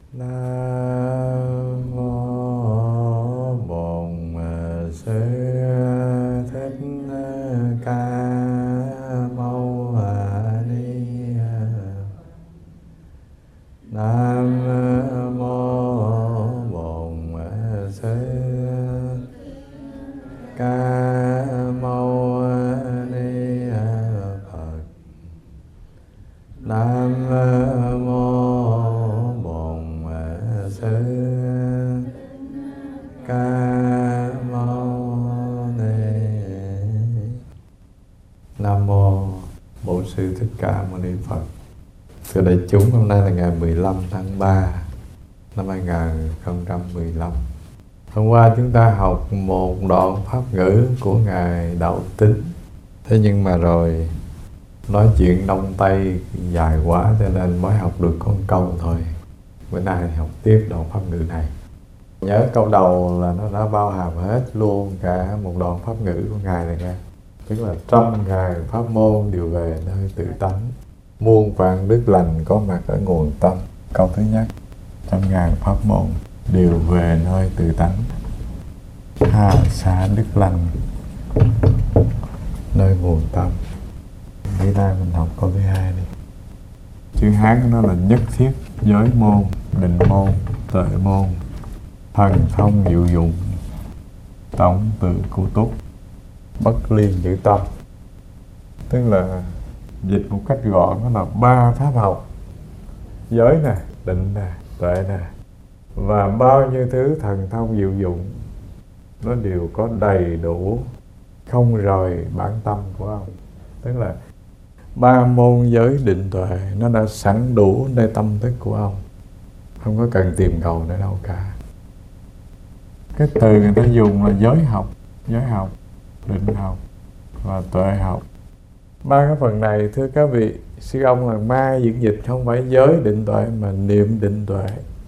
Nam mô Bổn Sư Thích Ca Mâu Ni. Nam mô Bổn Sư Ca Mâu Ni Phật. Nam mô Bổn Sư Ca Mâu Ni. Nam mô Bổn Sư Thích Ca Mâu Ni Phật. Thưa đại chúng, hôm nay là ngày 15 tháng 3 năm 2015. Hôm qua chúng ta học một đoạn pháp ngữ của Ngài Đạo Tính. Thế nhưng mà rồi nói chuyện Đông Tây dài quá cho nên mới học được con câu thôi. Bữa nay học tiếp đoạn pháp ngữ này. Nhớ câu đầu là nó đã bao hàm hết luôn cả một đoạn pháp ngữ của Ngài này nha. Tức là trăm ngàn pháp môn đều về nơi tự tánh, muôn vạn đức lành có mặt ở nguồn tâm. Câu thứ nhất, trăm ngàn pháp môn đều về nơi tự tánh, hà xa đức lành nơi nguồn tâm. Bữa nay mình học câu thứ hai đi. Chữ Hán của nó là nhất thiết, giới môn, định môn, tuệ môn, thần thông diệu dụng, tổng tự cụ túc, bất liên chữ tâm. Tức là dịch một cách gọn nó là ba pháp học: giới nè, định nè, tuệ nè, và bao nhiêu thứ thần thông diệu dụng, nó đều có đầy đủ, không rời bản tâm của ông. Tức là ba môn giới định tuệ nó đã sẵn đủ nơi tâm thức của ông, không có cần tìm cầu nữa đâu cả. Cái từ người ta dùng là giới học, định học và tuệ học. Ba cái phần này thưa các vị, sư ông là ma diễn dịch không phải giới định tuệ mà niệm định tuệ.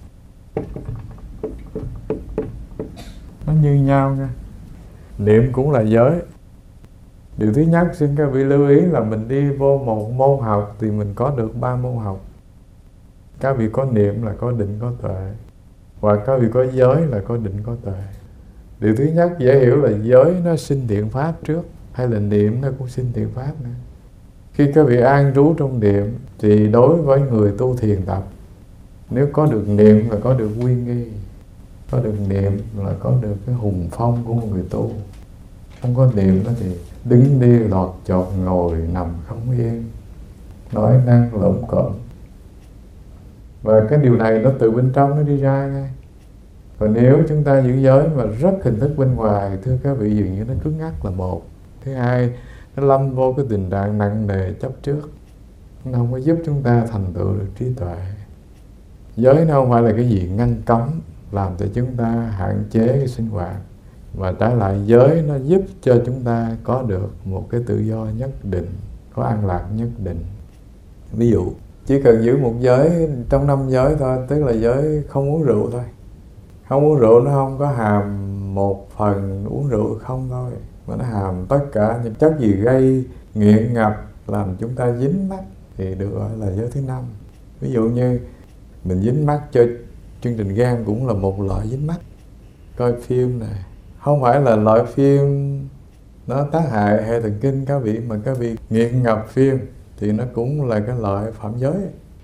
Nó như nhau nha. Niệm cũng là giới. Điều thứ nhất xin các vị lưu ý là mình đi vô một môn học thì mình có được ba môn học. Các vị có niệm là có định có tuệ, và các vị có giới là có định có tuệ. Điều thứ nhất dễ hiểu là giới nó sinh thiện pháp trước, hay là niệm nó cũng sinh thiện pháp nữa. Khi các vị an trú trong niệm thì đối với người tu thiền tập, nếu có được niệm là có được uy nghi, có được niệm là có được cái hùng phong của một người tu. Không có niệm đó thì đứng đi lọt chọt, ngồi nằm không yên, nói năng lộn cộn. Và cái điều này nó từ bên trong nó đi ra ngay. Còn nếu chúng ta giữ giới mà rất hình thức bên ngoài, thưa các vị, dường như nó cứng ngắc là một. Thứ hai, nó lâm vô cái tình trạng nặng nề chấp trước, nó không có giúp chúng ta thành tựu được trí tuệ. Giới nó không phải là cái gì ngăn cấm làm cho chúng ta hạn chế cái sinh hoạt, mà trái lại giới nó giúp cho chúng ta có được một cái tự do nhất định, có an lạc nhất định. Ví dụ chỉ cần giữ một giới trong 5 giới thôi, tức là giới không uống rượu thôi. Không uống rượu nó không có hàm một phần uống rượu không thôi, mà nó hàm tất cả những chất gì gây nghiện ngập làm chúng ta dính mắc thì được gọi là giới thứ 5. Ví dụ như mình dính mắc cho chương trình game cũng là một loại dính mắc. Coi phim này, không phải là loại phim nó tác hại hệ thần kinh các vị, mà các vị nghiện ngập phim thì nó cũng là cái loại phạm giới.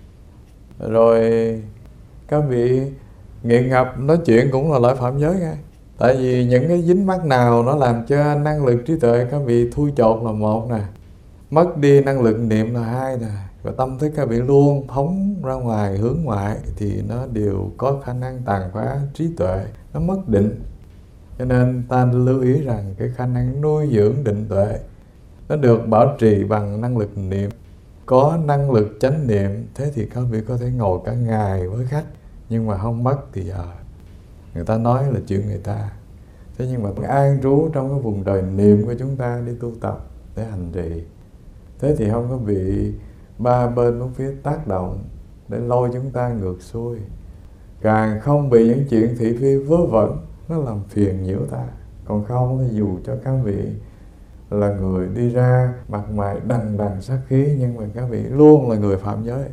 Rồi các vị nghiện ngập nói chuyện cũng là loại phạm giới ngay. Tại vì những cái dính mắc nào nó làm cho năng lực trí tuệ các vị thui chột là một nè, mất đi năng lực niệm là hai nè, và tâm thức các vị luôn phóng ra ngoài, hướng ngoại thì nó đều có khả năng tàn phá trí tuệ, nó mất định. Cho nên ta lưu ý rằng cái khả năng nuôi dưỡng định tuệ nó được bảo trì bằng năng lực niệm. Có năng lực chánh niệm, thế thì các vị có thể ngồi cả ngày với khách, nhưng mà không mất thì giờ. Người ta nói là chuyện người ta. Thế nhưng mà an trú trong cái vùng đời niệm của chúng ta đi tu tập để hành trì, thế thì không có bị ba bên bốn phía tác động để lôi chúng ta ngược xuôi. Càng không bị những chuyện thị phi vớ vẩn nó làm phiền nhiễu ta. Còn không thì dù cho các vị là người đi ra mặt mày đằng đằng sát khí, nhưng mà các vị luôn là người phạm giới.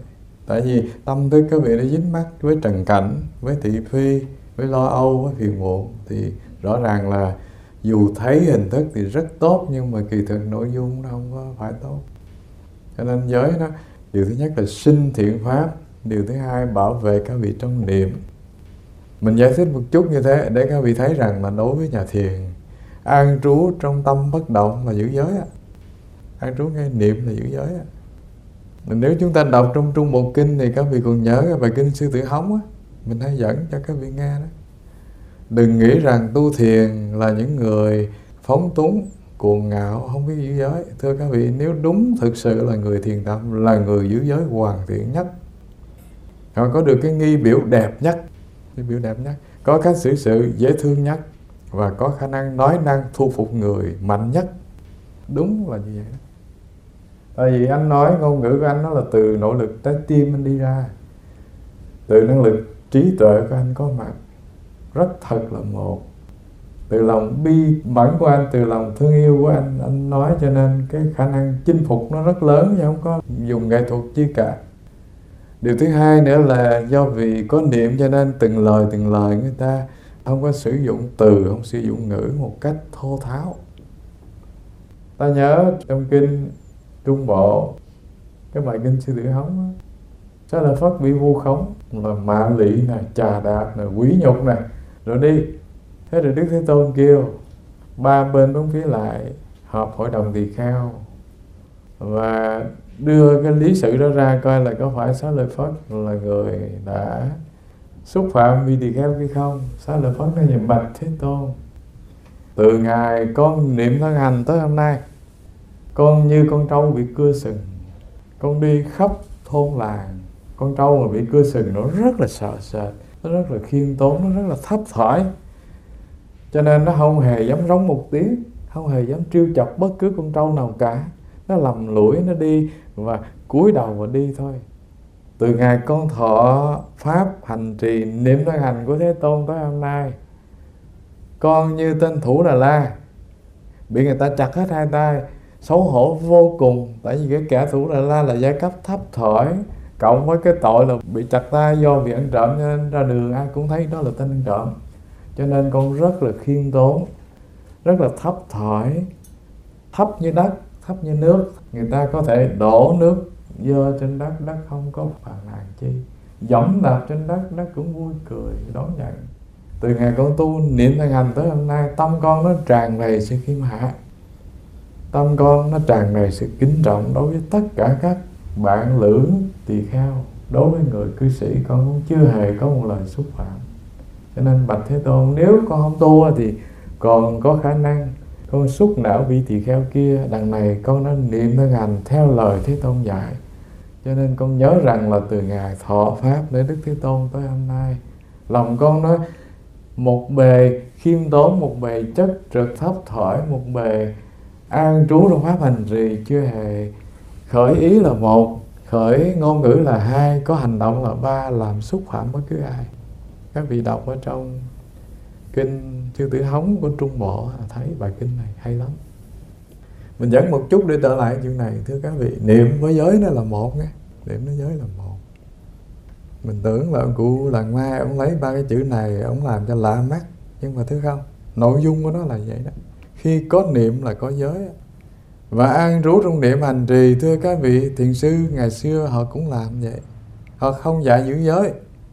Tại vì tâm thức các vị đã dính mắc với trần cảnh, với thị phi, với lo âu, với phiền muộn, thì rõ ràng là dù thấy hình thức thì rất tốt, nhưng mà kỳ thực nội dung nó không có phải tốt. Cho nên giới đó, điều thứ nhất là sinh thiện pháp, điều thứ hai bảo vệ các vị trong niệm. Mình giải thích một chút như thế để các vị thấy rằng là đối với nhà thiền, an trú trong tâm bất động là giữ giới á. An trú ngay niệm là giữ giới á. Nếu chúng ta đọc trong Trung Bộ Kinh thì các vị còn nhớ cái bài kinh Sư Tử Hống á, mình hay dẫn cho các vị nghe đó. Đừng nghĩ rằng tu thiền là những người phóng túng, cuồng ngạo, không biết giữ giới. Thưa các vị, nếu đúng thực sự là người thiền tâm, là người giữ giới hoàn thiện nhất, họ có được cái nghi biểu đẹp nhất, cái biểu đẹp nhất, có cách xử sự dễ thương nhất, và có khả năng nói năng thu phục người mạnh nhất. Đúng là như vậy đó. Tại vì anh nói ngôn ngữ của anh nó là từ nỗ lực trái tim anh đi ra, từ năng lực trí tuệ của anh có mặt, rất thật là một, từ lòng bi mẫn của anh, từ lòng thương yêu của anh nói, cho nên cái khả năng chinh phục nó rất lớn, chứ không có dùng nghệ thuật chi cả. Điều thứ hai nữa là do vì có niệm cho nên từng lời người ta không có sử dụng từ, không sử dụng ngữ một cách thô tháo. Ta nhớ trong kinh Trung Bộ, cái bài kinh Sư Tử Hống đó, Xá Lợi Phất bị vu khống là mạ lị nè, chà đạp nè, quý nhục nè, rồi đi. Thế rồi Đức Thế Tôn kêu ba bên bốn phía lại họp hội đồng tỳ kheo và đưa cái lý sự đó ra coi là có phải Xá Lợi Phất là người đã xúc phạm vị tỳ kheo hay không. Xá Lợi Phất nói: bạch Thế Tôn, từ ngày con niệm thân hành tới hôm nay, con như con trâu bị cưa sừng, con đi khắp thôn làng, con trâu mà bị cưa sừng nó rất là sợ sệt, nó rất là khiêm tốn, nó rất là thấp thỏi, cho nên nó không hề dám rống một tiếng, không hề dám trêu chọc bất cứ con trâu nào cả. Nó lầm lũi, nó đi và cúi đầu và đi thôi. Từ ngày con thọ pháp hành trì niệm thân hành của Thế Tôn tới hôm nay, con như tên Thủ Đà La bị người ta chặt hết hai tay, xấu hổ vô cùng. Tại vì cái kẻ Thủ Đà La là giai cấp thấp thỏi, cộng với cái tội là bị chặt tay do bị ăn trộm, cho nên ra đường ai cũng thấy đó là tên ăn trộm. Cho nên con rất là khiêm tốn, rất là thấp thỏi, thấp như đất, thấp như nước. Người ta có thể đổ nước dơ trên đất, đất không có phàn nàn chi. Dẫm đạp trên đất, đất cũng vui cười đón nhận. Từ ngày con tu niệm thân hành tới hôm nay, tâm con nó tràn đầy sự khiêm hạ, tâm con nó tràn đầy sự kính trọng đối với tất cả các bạn lữ tỳ kheo. Đối với người cư sĩ, con cũng chưa hề có một lời xúc phạm. Cho nên bạch Thế Tôn, nếu con không tu thì còn có khả năng con xúc não vị tỳ kheo kia. Đằng này con đã niệm thân hành theo lời Thế Tôn dạy, cho nên con nhớ rằng là từ ngày thọ pháp để Đức Thế Tôn tới hôm nay, lòng con nó một bề khiêm tốn, một bề chất trực thấp thỏi, một bề an trú trong pháp hành trì, chưa hề khởi ý là một, khởi ngôn ngữ là hai, có hành động là ba, làm xúc phạm bất cứ ai. Các vị đọc ở trong kinh Sư Tử Hống của Trung Bộ thấy bài kinh này hay lắm. Mình dẫn một chút để trở lại chuyện này. Thưa các vị, niệm với giới nó là một nghe, niệm với giới là một. Mình tưởng là ông cụ Làng Ma ông lấy ba cái chữ này ông làm cho lạ mắt, nhưng mà thưa không, nội dung của nó là vậy đó. Khi có niệm là có giới, và an trú trong niệm hành trì. Thưa các vị, thiền sư ngày xưa họ cũng làm vậy. Họ không dạy giữ giới,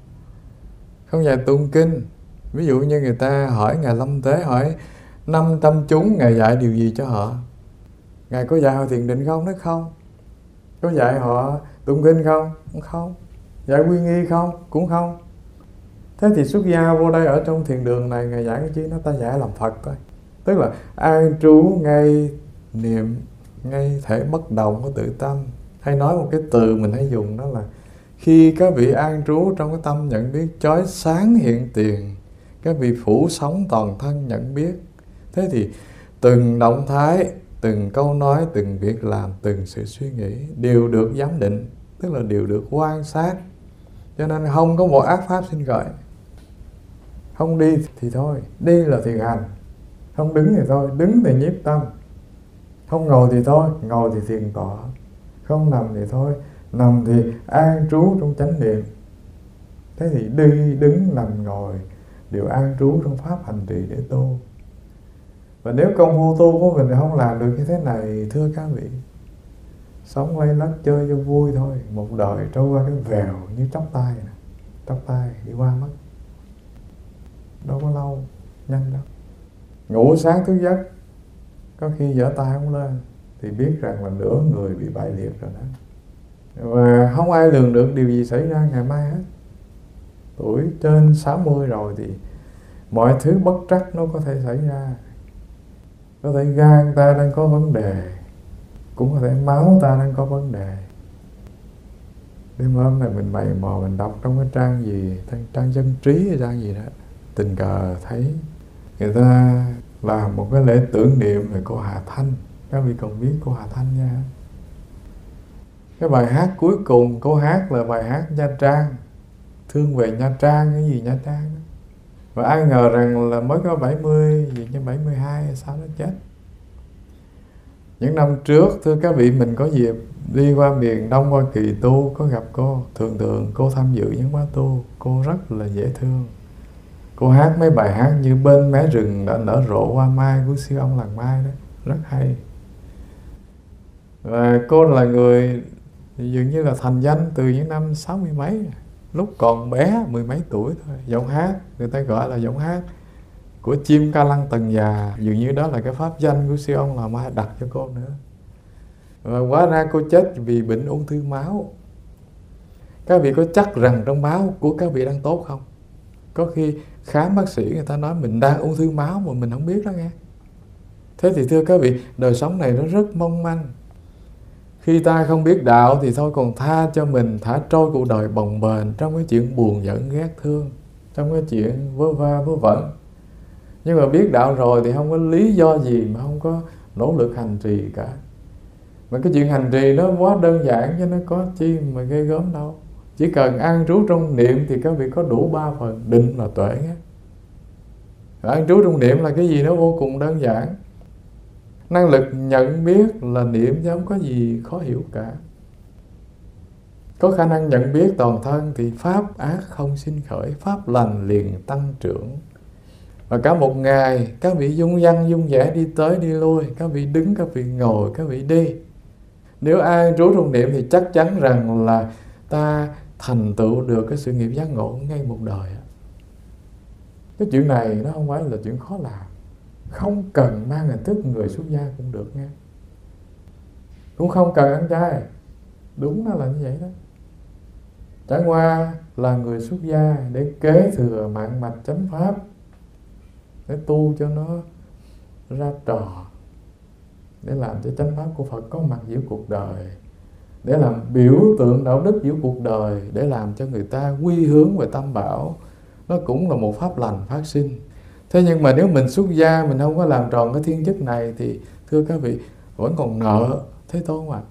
không dạy tụng kinh. Ví dụ như người ta hỏi Ngài Lâm Tế, hỏi 5 tâm chúng Ngài dạy điều gì cho họ? Ngài có dạy họ thiền định không? Nói không. Có dạy họ tụng kinh không? Không. Dạy quy nghi không? Cũng không. Thế thì xuất gia vô đây ở trong thiền đường này, Ngài dạy cái chi? Nó ta dạy làm Phật thôi. Tức là an trú ngay niệm, ngay thể bất động của tự tâm. Hay nói một cái từ mình hay dùng đó là khi các vị an trú trong cái tâm nhận biết chói sáng hiện tiền, các vị phủ sống toàn thân nhận biết. Thế thì từng động thái, từng câu nói, từng việc làm, từng sự suy nghĩ đều được giám định, tức là đều được quan sát. Cho nên không có một ác pháp sinh khởi. Không đi thì thôi, đi là thiền hành. Không đứng thì thôi, đứng thì nhiếp tâm. Không ngồi thì thôi, ngồi thì thiền tọa. Không nằm thì thôi, Nằm thì an trú trong chánh niệm. Thế thì đi, đứng, nằm, ngồi đều an trú trong pháp hành trì để tu. Và nếu công phu tu của mình không làm được như thế này, thưa các vị, sống lây lắc chơi cho vui thôi, một đời trôi qua cái vèo như chốc tay nè, chốc tay đi qua mất, đâu có lâu, nhanh đâu. Ngủ sáng thức giấc, có khi giở tay không lên thì biết rằng là nửa người bị bại liệt rồi đó. Và không ai lường được điều gì xảy ra ngày mai hết. Tuổi trên 60 rồi thì mọi thứ bất trắc nó có thể xảy ra. Có thể gan ta đang có vấn đề, cũng có thể máu ta đang có vấn đề. Đêm hôm này mình mày mò mình đọc trong cái trang gì, trang Dân Trí hay trang gì đó, tình cờ thấy người ta làm một cái lễ tưởng niệm về cô Hà Thanh. Các vị còn biết cô Hà Thanh nha. Cái bài hát cuối cùng cô hát là bài hát Nha Trang, thương về Nha Trang, cái gì Nha Trang đó. Và ai ngờ rằng là mới có 70, gì như 72 hay sao nó chết. Những năm trước, thưa các vị, mình có dịp đi qua miền Đông Hoa Kỳ tu, có gặp cô. Thường cô tham dự những khóa tu, cô rất là dễ thương. Cô hát mấy bài hát như Bên mé rừng đã nở rộ hoa mai của siêu ông làng Mai đó, rất hay. Và cô là người dường như là thành danh từ những năm 60 mấy, lúc còn bé, 10 mấy tuổi thôi. Giọng hát, người ta gọi là giọng hát của chim ca lăng tần già. Dường như đó là cái pháp danh của siêu ông làng Mai đặt cho cô nữa. Và hóa ra cô chết vì bệnh ung thư máu. Các vị có chắc rằng trong máu của các vị đang tốt không? Có khi khám bác sĩ người ta nói mình đang ung thư máu mà mình không biết đó nghe. Thế thì thưa các vị, đời sống này nó rất mong manh. Khi ta không biết đạo thì thôi còn tha cho mình thả trôi cuộc đời bồng bềnh trong cái chuyện buồn giận ghét thương, trong cái chuyện vớ va vớ vẩn. Nhưng mà biết đạo rồi thì không có lý do gì mà không có nỗ lực hành trì cả. Mà cái chuyện hành trì nó quá đơn giản chứ nó có chi mà ghê gớm đâu. Chỉ cần an trú trong niệm thì các vị có đủ 3 phần định và tuệ nhé. An trú trong niệm là cái gì nó vô cùng đơn giản. Năng lực nhận biết là niệm chứ không có gì khó hiểu cả. Có khả năng nhận biết toàn thân thì pháp ác không sinh khởi, pháp lành liền tăng trưởng. Và cả một ngày các vị dung dăng dung dẻ đi tới đi lui, các vị đứng, các vị ngồi, các vị đi. Nếu ai trú trong niệm thì chắc chắn rằng là ta thành tựu được cái sự nghiệp giác ngộ ngay một đời. Cái chuyện này nó không phải là chuyện khó làm. Không cần mang hình thức người xuất gia cũng được nha. Cũng không cần ăn chay. Đúng nó là như vậy đó. Trải qua là người xuất gia để kế thừa mạng mạch chánh pháp, để tu cho nó ra trò, để làm cho chánh pháp của Phật có mặt giữa cuộc đời, để làm biểu tượng đạo đức giữa cuộc đời, để làm cho người ta quy hướng về tam bảo. Nó cũng là một pháp lành phát sinh. Thế nhưng mà nếu mình xuất gia, mình không có làm tròn cái thiên chức này thì thưa các vị, vẫn còn nợ Thế Tôn mà.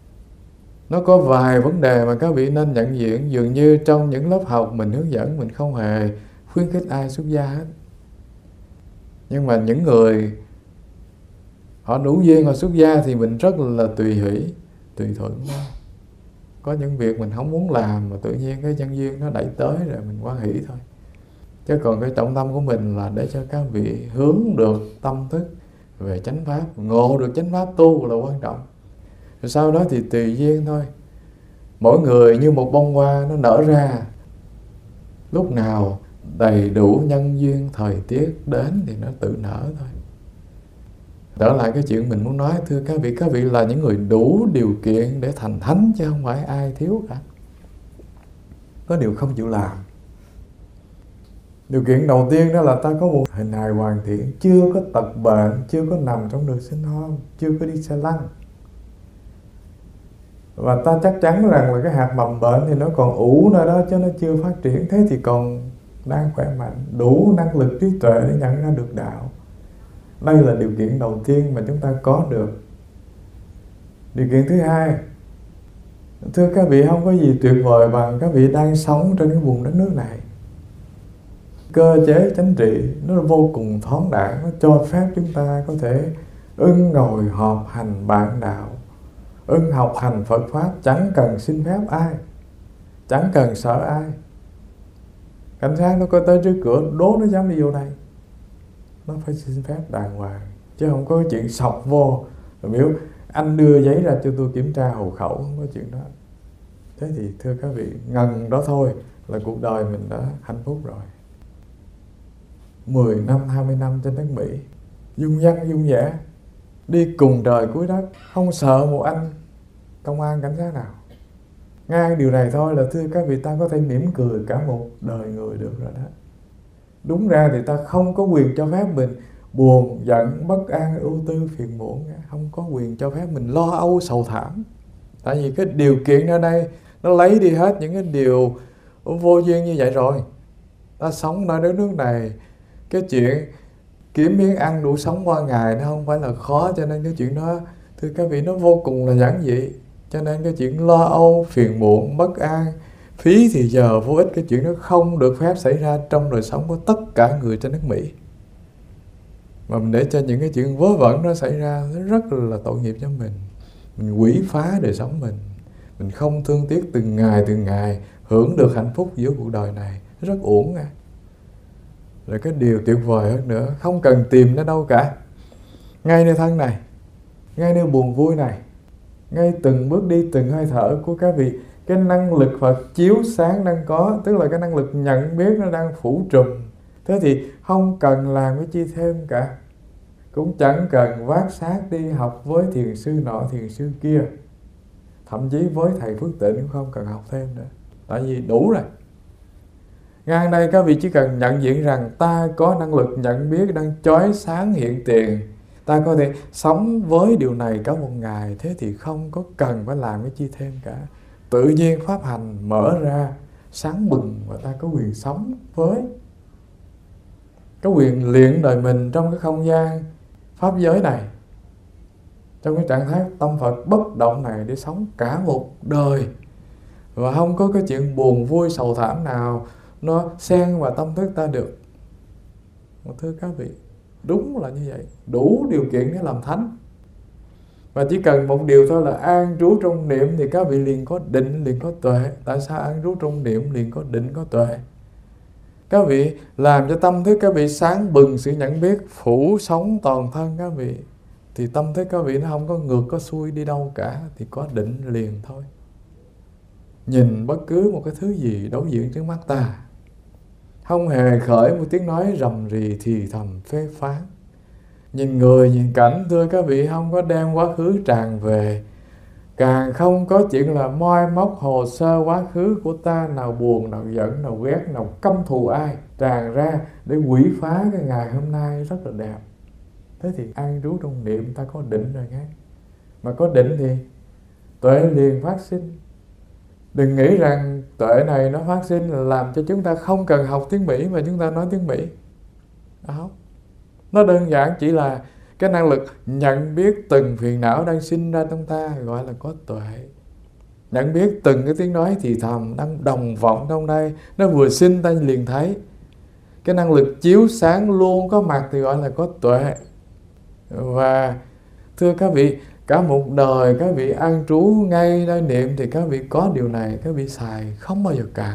Nó có vài vấn đề mà các vị nên nhận diện. Dường như trong những lớp học mình hướng dẫn, mình không hề khuyến khích ai xuất gia hết. Nhưng mà những người họ đủ duyên họ xuất gia thì mình rất là tùy hỷ, tùy thuận. Có những việc mình không muốn làm mà tự nhiên cái nhân duyên nó đẩy tới rồi mình hoan hỷ thôi. Chứ còn cái trọng tâm của mình là để cho các vị hướng được tâm thức về chánh pháp, ngộ được chánh pháp tu là quan trọng. Rồi sau đó thì tùy duyên thôi. Mỗi người như một bông hoa nó nở ra, lúc nào đầy đủ nhân duyên thời tiết đến thì nó tự nở thôi. Trở lại cái chuyện mình muốn nói, thưa các vị là những người đủ điều kiện để thành thánh chứ không phải ai thiếu cả. Có điều không chịu làm. Điều kiện đầu tiên đó là ta có một hình hài hoàn thiện, chưa có tật bệnh, chưa có nằm trong đường sinh hôn, chưa có đi xe lăn. Và ta chắc chắn rằng là cái hạt mầm bệnh thì nó còn ủ nơi đó chứ nó chưa phát triển. Thế thì còn đang khỏe mạnh, đủ năng lực trí tuệ để nhận ra được đạo. Đây là điều kiện đầu tiên mà chúng ta có được. Điều kiện thứ hai, thưa các vị, không có gì tuyệt vời bằng các vị đang sống trên cái vùng đất nước này. Cơ chế chính trị nó vô cùng thoáng đãng, nó cho phép chúng ta có thể ngồi họp hành bạn đạo, ưng học hành Phật Pháp, chẳng cần xin phép ai, chẳng cần sợ ai. Cảnh sát nó có tới trước cửa, đố nó dám đi vô đây, nó phải xin phép đàng hoàng, chứ không có chuyện sọc vô rồi biểu anh đưa giấy ra cho tôi kiểm tra hộ khẩu, không có chuyện đó. Thế thì thưa các vị, ngần đó thôi là cuộc đời mình đã hạnh phúc rồi. 10 năm, 20 năm trên đất Mỹ, dung dăng dung dẻ, đi cùng trời cuối đất, không sợ một anh công an cảnh sát nào. Ngay điều này thôi là thưa các vị, ta có thể mỉm cười cả một đời người được rồi đó. Đúng ra thì ta không có quyền cho phép mình buồn, giận, bất an, ưu tư, phiền muộn. Không có quyền cho phép mình lo âu, sầu thảm. Tại vì cái điều kiện ở đây nó lấy đi hết những cái điều vô duyên như vậy rồi. Ta sống ở đất nước này, cái chuyện kiếm miếng ăn đủ sống qua ngày nó không phải là khó, cho nên cái chuyện đó thưa các vị nó vô cùng là giản dị. Cho nên cái chuyện lo âu, phiền muộn, bất an, phí thì giờ vô ích, cái chuyện đó không được phép xảy ra trong đời sống của tất cả người trên nước Mỹ. Mà mình để cho những cái chuyện vớ vẩn nó xảy ra, nó rất là tội nghiệp cho mình. Mình quỷ phá đời sống mình không thương tiếc từng ngày hưởng được hạnh phúc giữa cuộc đời này, rất uổng nha. Rồi cái điều tuyệt vời hơn nữa, không cần tìm nó đâu cả, ngay nơi thân này, ngay nơi buồn vui này, ngay từng bước đi, từng hơi thở của các vị, cái năng lực Phật chiếu sáng đang có, tức là cái năng lực nhận biết nó đang phủ trùm. Thế thì không cần làm cái chi thêm cả, cũng chẳng cần vác xác đi học với thiền sư nọ thiền sư kia, thậm chí với thầy Phước Tịnh cũng không cần học thêm nữa, tại vì đủ rồi. Ngay đây các vị chỉ cần nhận diện rằng ta có năng lực nhận biết đang chói sáng hiện tiền, ta có thể sống với điều này cả một ngày. Thế thì không có cần phải làm cái chi thêm cả. Tự nhiên pháp hành mở ra sáng bừng và ta có quyền sống với, có quyền luyện đời mình trong cái không gian pháp giới này, trong cái trạng thái tâm Phật bất động này, để sống cả một đời và không có cái chuyện buồn vui sầu thảm nào nó xen vào tâm thức ta được. Thưa các vị, đúng là như vậy, đủ điều kiện để làm thánh. Và chỉ cần một điều thôi là an trú trong niệm thì các vị liền có định, liền có tuệ. Tại sao an trú trong niệm liền có định, có tuệ? Các vị làm cho tâm thức các vị sáng bừng sự nhận biết, phủ sống toàn thân các vị, thì tâm thức các vị nó không có ngược, có xuôi đi đâu cả, thì có định liền thôi. Nhìn bất cứ một cái thứ gì đối diện trước mắt ta, không hề khởi một tiếng nói rầm rì thì thầm phê phán. Nhìn người, nhìn cảnh, thưa các vị, không có đem quá khứ tràn về, càng không có chuyện là moi móc hồ sơ quá khứ của ta, nào buồn, nào giận, nào ghét, nào căm thù ai, tràn ra để quỷ phá cái ngày hôm nay rất là đẹp. Thế thì an trú trong niệm, ta có định rồi nghe. Mà có định thì tuệ liền phát sinh. Đừng nghĩ rằng tuệ này nó phát sinh là làm cho chúng ta không cần học tiếng Mỹ mà chúng ta nói tiếng Mỹ. Không. Nó đơn giản chỉ là cái năng lực nhận biết từng phiền não đang sinh ra trong ta, gọi là có tuệ. Nhận biết từng cái tiếng nói thì thầm đang đồng vọng trong đây, nó vừa sinh ta liền thấy. Cái năng lực chiếu sáng luôn có mặt thì gọi là có tuệ. Và thưa các vị, cả một đời các vị an trú ngay nơi niệm thì các vị có điều này, các vị xài không bao giờ cản.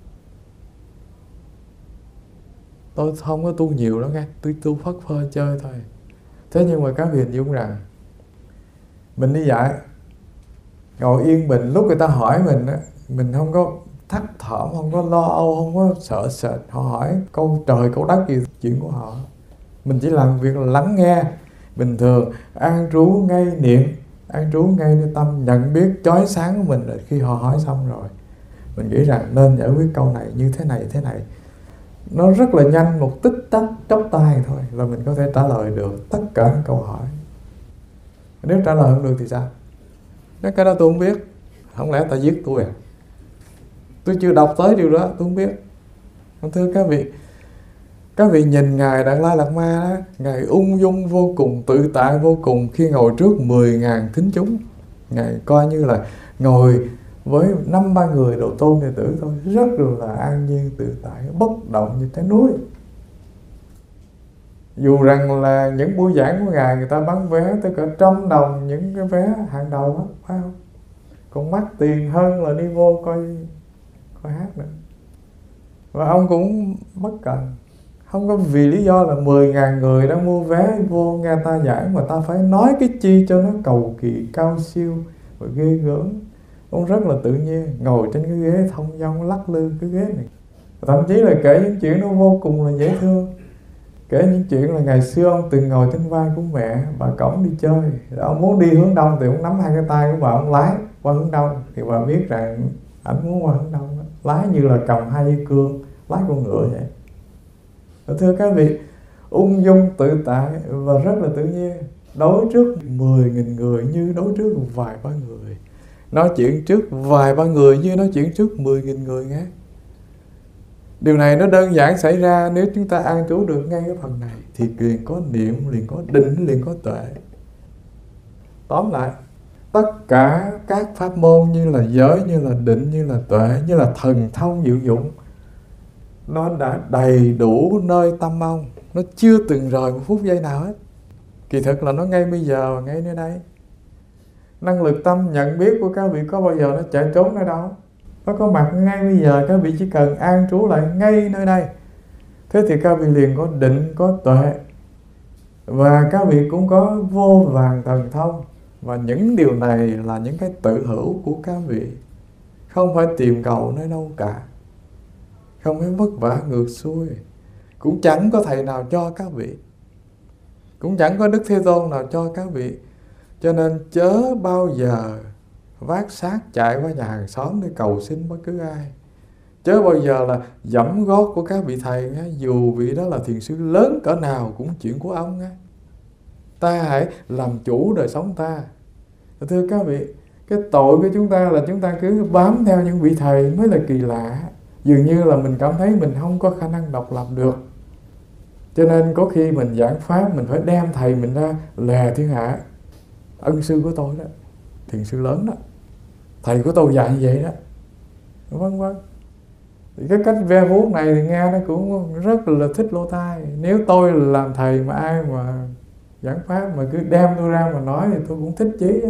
Tôi không có tu nhiều đó nghe, tôi tu phất phơ chơi thôi. Thế nhưng mà các vị hình dung rằng mình đi dạy, ngồi yên bình, lúc người ta hỏi mình á, mình không có thắt thỏm, không có lo âu, không có sợ sệt. Họ hỏi câu trời câu đất gì chuyện của họ, mình chỉ làm việc là lắng nghe bình thường, an trú ngay niệm, an trú ngay nơi tâm nhận biết chói sáng của mình. Rồi khi họ hỏi xong rồi, mình nghĩ rằng nên giải quyết câu này như thế này, thế này. Nó rất là nhanh, một tích tắc chốc tay thôi là mình có thể trả lời được tất cả những câu hỏi. Nếu trả lời không được thì sao? Cái đó tôi không biết. Không lẽ ta giết tôi à? Tôi chưa đọc tới điều đó, tôi không biết. Thưa các vị nhìn Ngài Đạt Lai Lạt Ma đó, Ngài ung dung vô cùng, tự tại vô cùng khi ngồi trước 10.000 thính chúng. Ngài coi như là ngồi với 5-3 người độ tôn đệ tử thôi, rất là an nhiên tự tại, bất động như trái núi. Dù rằng là những buổi giảng của Ngài người ta bán vé tới cả 100 đồng, những cái vé hàng đầu đó, phải không? Còn mắc tiền hơn là đi vô coi hát nữa. Và ông cũng bất cần. Không có vì lý do là 10.000 người đang mua vé vô nghe ta giảng mà ta phải nói cái chi cho nó cầu kỳ, cao siêu và ghê gớm. Ông rất là tự nhiên, ngồi trên cái ghế thông dong lắc lư cái ghế này. Thậm chí là kể những chuyện nó vô cùng là dễ thương. Kể những chuyện là ngày xưa ông từng ngồi trên vai của mẹ, bà cõng đi chơi. Ông muốn đi hướng đông thì ông nắm hai cái tay của bà, ông lái qua hướng đông. Thì bà biết rằng ảnh muốn qua hướng đông đó. Lái như là cầm hai dây cương, lái con ngựa vậy. Thưa các vị, ung dung tự tại và rất là tự nhiên. Đối trước 10.000 người như đối trước vài ba người. Nói chuyện trước vài ba người như nói chuyện trước 10.000 người nghe. Điều này nó đơn giản xảy ra nếu chúng ta an trú được ngay cái phần này thì liền có niệm, liền có định, liền có tuệ. Tóm lại, tất cả các pháp môn như là giới, như là định, như là tuệ, như là thần thông diệu dụng, nó đã đầy đủ nơi tâm ông. Nó chưa từng rời một phút giây nào hết. Kỳ thực là nó ngay bây giờ, ngay nơi đây. Năng lực tâm nhận biết của các vị có bao giờ nó chạy trốn ở đâu? Nó có mặt ngay bây giờ, các vị chỉ cần an trú lại ngay nơi đây. Thế thì các vị liền có định, có tuệ. Và các vị cũng có vô vàn thần thông. Và những điều này là những cái tự hữu của các vị. Không phải tìm cầu nơi đâu cả. Không phải vất vả ngược xuôi. Cũng chẳng có thầy nào cho các vị. Cũng chẳng có Đức Thế Tôn nào cho các vị. Cho nên chớ bao giờ vác xác chạy qua nhà hàng xóm để cầu xin bất cứ ai. Chớ bao giờ là dẫm gót của các vị thầy nghe. Dù vị đó là thiền sư lớn cỡ nào cũng chuyện của ông nghe. Ta hãy làm chủ đời sống ta. Thưa các vị, cái tội của chúng ta là chúng ta cứ bám theo những vị thầy mới là kỳ lạ. Dường như là mình cảm thấy mình không có khả năng độc lập được. Cho nên có khi mình giảng pháp mình phải đem thầy mình ra lè thiên hạ. Ân sư của tôi đó, thiền sư lớn đó, thầy của tôi dạy như vậy đó, vân vân. Thì cái cách ve vuốt này thì nghe nó cũng rất là thích lỗ tai. Nếu tôi làm thầy mà ai mà giảng pháp mà cứ đem tôi ra mà nói thì tôi cũng thích chí.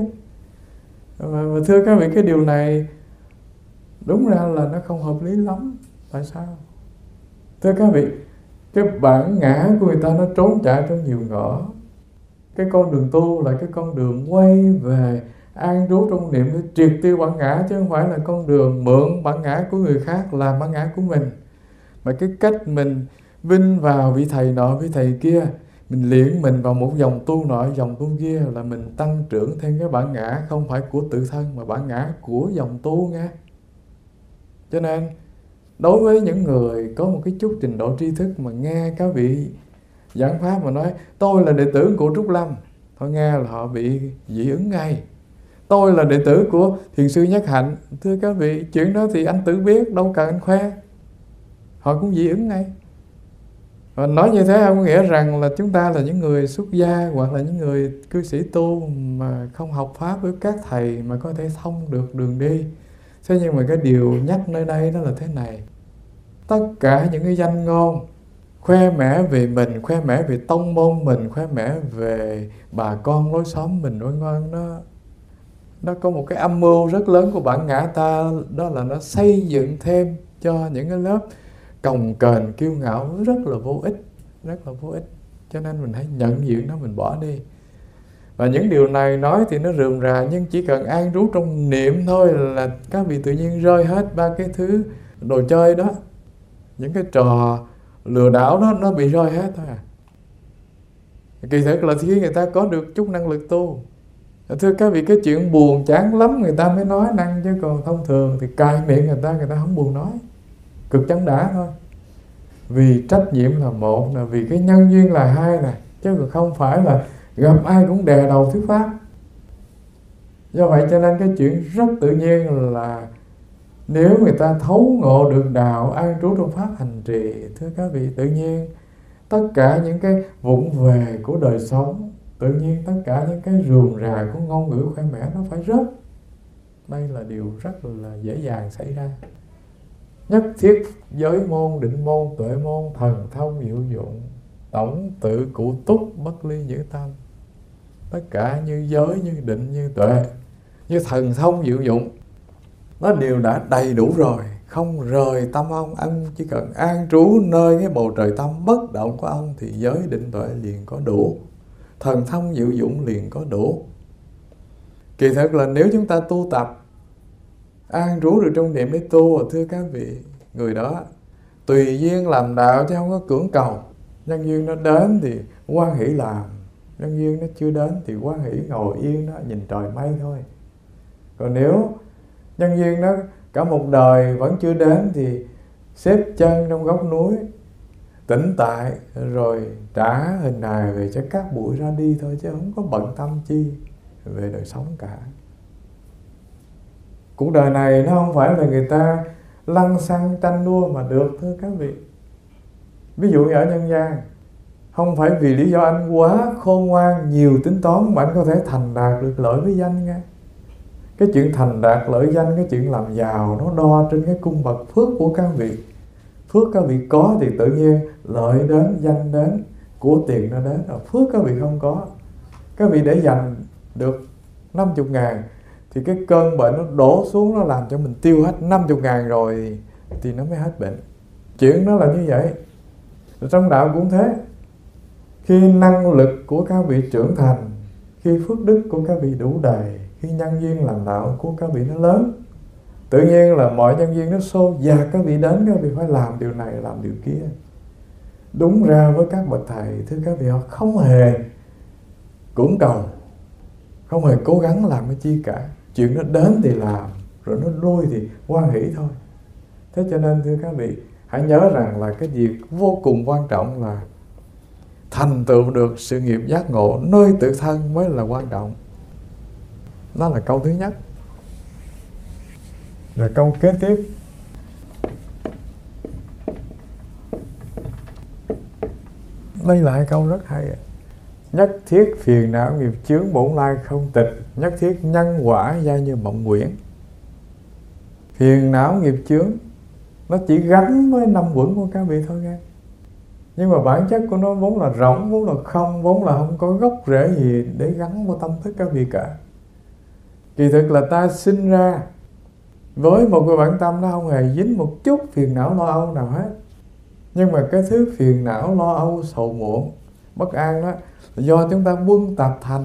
Và thưa các vị, cái điều này đúng ra là nó không hợp lý lắm. Tại sao? Thưa các vị, cái bản ngã của người ta nó trốn chạy trong nhiều ngõ. Cái con đường tu là cái con đường quay về an trú trong niệm để triệt tiêu bản ngã, chứ không phải là con đường mượn bản ngã của người khác làm bản ngã của mình. Mà cái cách mình vinh vào vị thầy nọ, vị thầy kia, mình luyện mình vào một dòng tu nọ, dòng tu kia là mình tăng trưởng thêm cái bản ngã không phải của tự thân mà bản ngã của dòng tu nghe. Cho nên đối với những người có một cái chút trình độ tri thức mà nghe các vị giảng pháp mà nói tôi là đệ tử của Trúc Lâm, thôi nghe là họ bị dị ứng ngay. Tôi là đệ tử của thiền sư Nhất Hạnh, thưa các vị, chuyện đó thì anh tự biết, đâu cần anh khoe. Họ cũng dị ứng ngay. Và nói như thế không nghĩa rằng là chúng ta là những người xuất gia hoặc là những người cư sĩ tu mà không học pháp với các thầy mà có thể thông được đường đi. Thế nhưng mà cái điều nhắc nơi đây đó là thế này. Tất cả những cái danh ngôn khoe mẽ về mình, khoe mẽ về tông môn mình, khoe mẽ về bà con lối xóm mình vân vân, nó có một cái âm mưu rất lớn của bản ngã ta, đó là nó xây dựng thêm cho những cái lớp cồng kềnh kiêu ngạo rất là vô ích, rất là vô ích. Cho nên mình hãy nhận diện nó, mình bỏ đi. Và những điều này nói thì nó rườm rà, nhưng chỉ cần an trú trong niệm thôi là các vị tự nhiên rơi hết ba cái thứ đồ chơi đó. Những cái trò lừa đảo đó nó bị rơi hết thôi à. Kỳ thực là khi người ta có được chút năng lực tu. Thưa các vị, cái chuyện buồn chán lắm người ta mới nói năng, chứ còn thông thường thì cai miệng người ta không buồn nói. Cực chán đã thôi. Vì trách nhiệm là một, là vì cái nhân duyên là hai nè, chứ còn không phải là gặp ai cũng đè đầu thuyết pháp. Do vậy cho nên cái chuyện rất tự nhiên là nếu người ta thấu ngộ được đạo, an trú trong pháp hành trì, thưa các vị, tự nhiên tất cả những cái vụng về của đời sống, tự nhiên tất cả những cái rườm rà của ngôn ngữ khoe mẽ nó phải rớt. Đây là điều rất là dễ dàng xảy ra. Nhất thiết giới môn, định môn, tuệ môn, thần thông diệu dụng, tổng tự cụ túc bất ly giữ tâm. Tất cả như giới, như định, như tuệ, như thần thông diệu dụng, nó đều đã đầy đủ rồi, không rời tâm ông. Ông chỉ cần an trú nơi cái bầu trời tâm bất động của ông thì giới định tuệ liền có đủ, thần thông diệu dụng liền có đủ. Kỳ thực là nếu chúng ta tu tập an trú được trong niệm để tu, thưa các vị, người đó tùy duyên làm đạo chứ không có cưỡng cầu. Nhân duyên nó đến thì hoan hỷ làm, nhân duyên nó chưa đến thì hoan hỷ ngồi yên đó nhìn trời mây thôi. Còn nếu nhân duyên nó cả một đời vẫn chưa đến thì xếp chân trong góc núi tĩnh tại, rồi trả hình hài về cho các bụi ra đi thôi, chứ không có bận tâm chi về đời sống cả. Cuộc đời này nó không phải là người ta lăng xăng tranh đua mà được, thưa các vị. Ví dụ như ở nhân gian, không phải vì lý do anh quá khôn ngoan, nhiều tính toán mà anh có thể thành đạt được lợi với danh nghe. Cái chuyện thành đạt lợi danh, cái chuyện làm giàu, nó đo trên cái cung bậc phước của các vị. Phước các vị có thì tự nhiên lợi đến, danh đến, của tiền nó đến. Phước các vị không có, các vị để dành được 50.000 thì cái cơn bệnh nó đổ xuống, nó làm cho mình tiêu hết 50.000 rồi thì nó mới hết bệnh. Chuyện đó là như vậy. Trong đạo cũng thế. Khi năng lực của các vị trưởng thành, khi phước đức của các vị đủ đầy, khi nhân duyên làm đạo của các vị nó lớn, tự nhiên là mọi nhân duyên nó xô dạt các vị đến, các vị phải làm điều này, làm điều kia. Đúng ra với các bậc thầy, thưa các vị, họ không hề cưỡng cầu, không hề cố gắng làm cái chi cả. Chuyện nó đến thì làm, rồi nó lui thì hoan hỷ thôi. Thế cho nên thưa các vị, hãy nhớ rằng là cái việc vô cùng quan trọng là thành tựu được sự nghiệp giác ngộ nơi tự thân mới là quan trọng. Đó là câu thứ nhất. Rồi câu kế tiếp, đây là hai câu rất hay. Nhất thiết phiền não nghiệp chướng bổn lai không tịch, nhất thiết nhân quả gia như mộng quyển. Phiền não nghiệp chướng nó chỉ gắn với năm quẩn của các vị thôi nghe. Nhưng mà bản chất của nó vốn là rỗng, vốn là không, vốn là không có gốc rễ gì để gắn vào tâm thức các vị cả. Kỳ thực là ta sinh ra với một cái bản tâm nó không hề dính một chút phiền não lo âu nào hết. Nhưng mà cái thứ phiền não lo âu sầu muộn bất an đó là do chúng ta quân tập thành.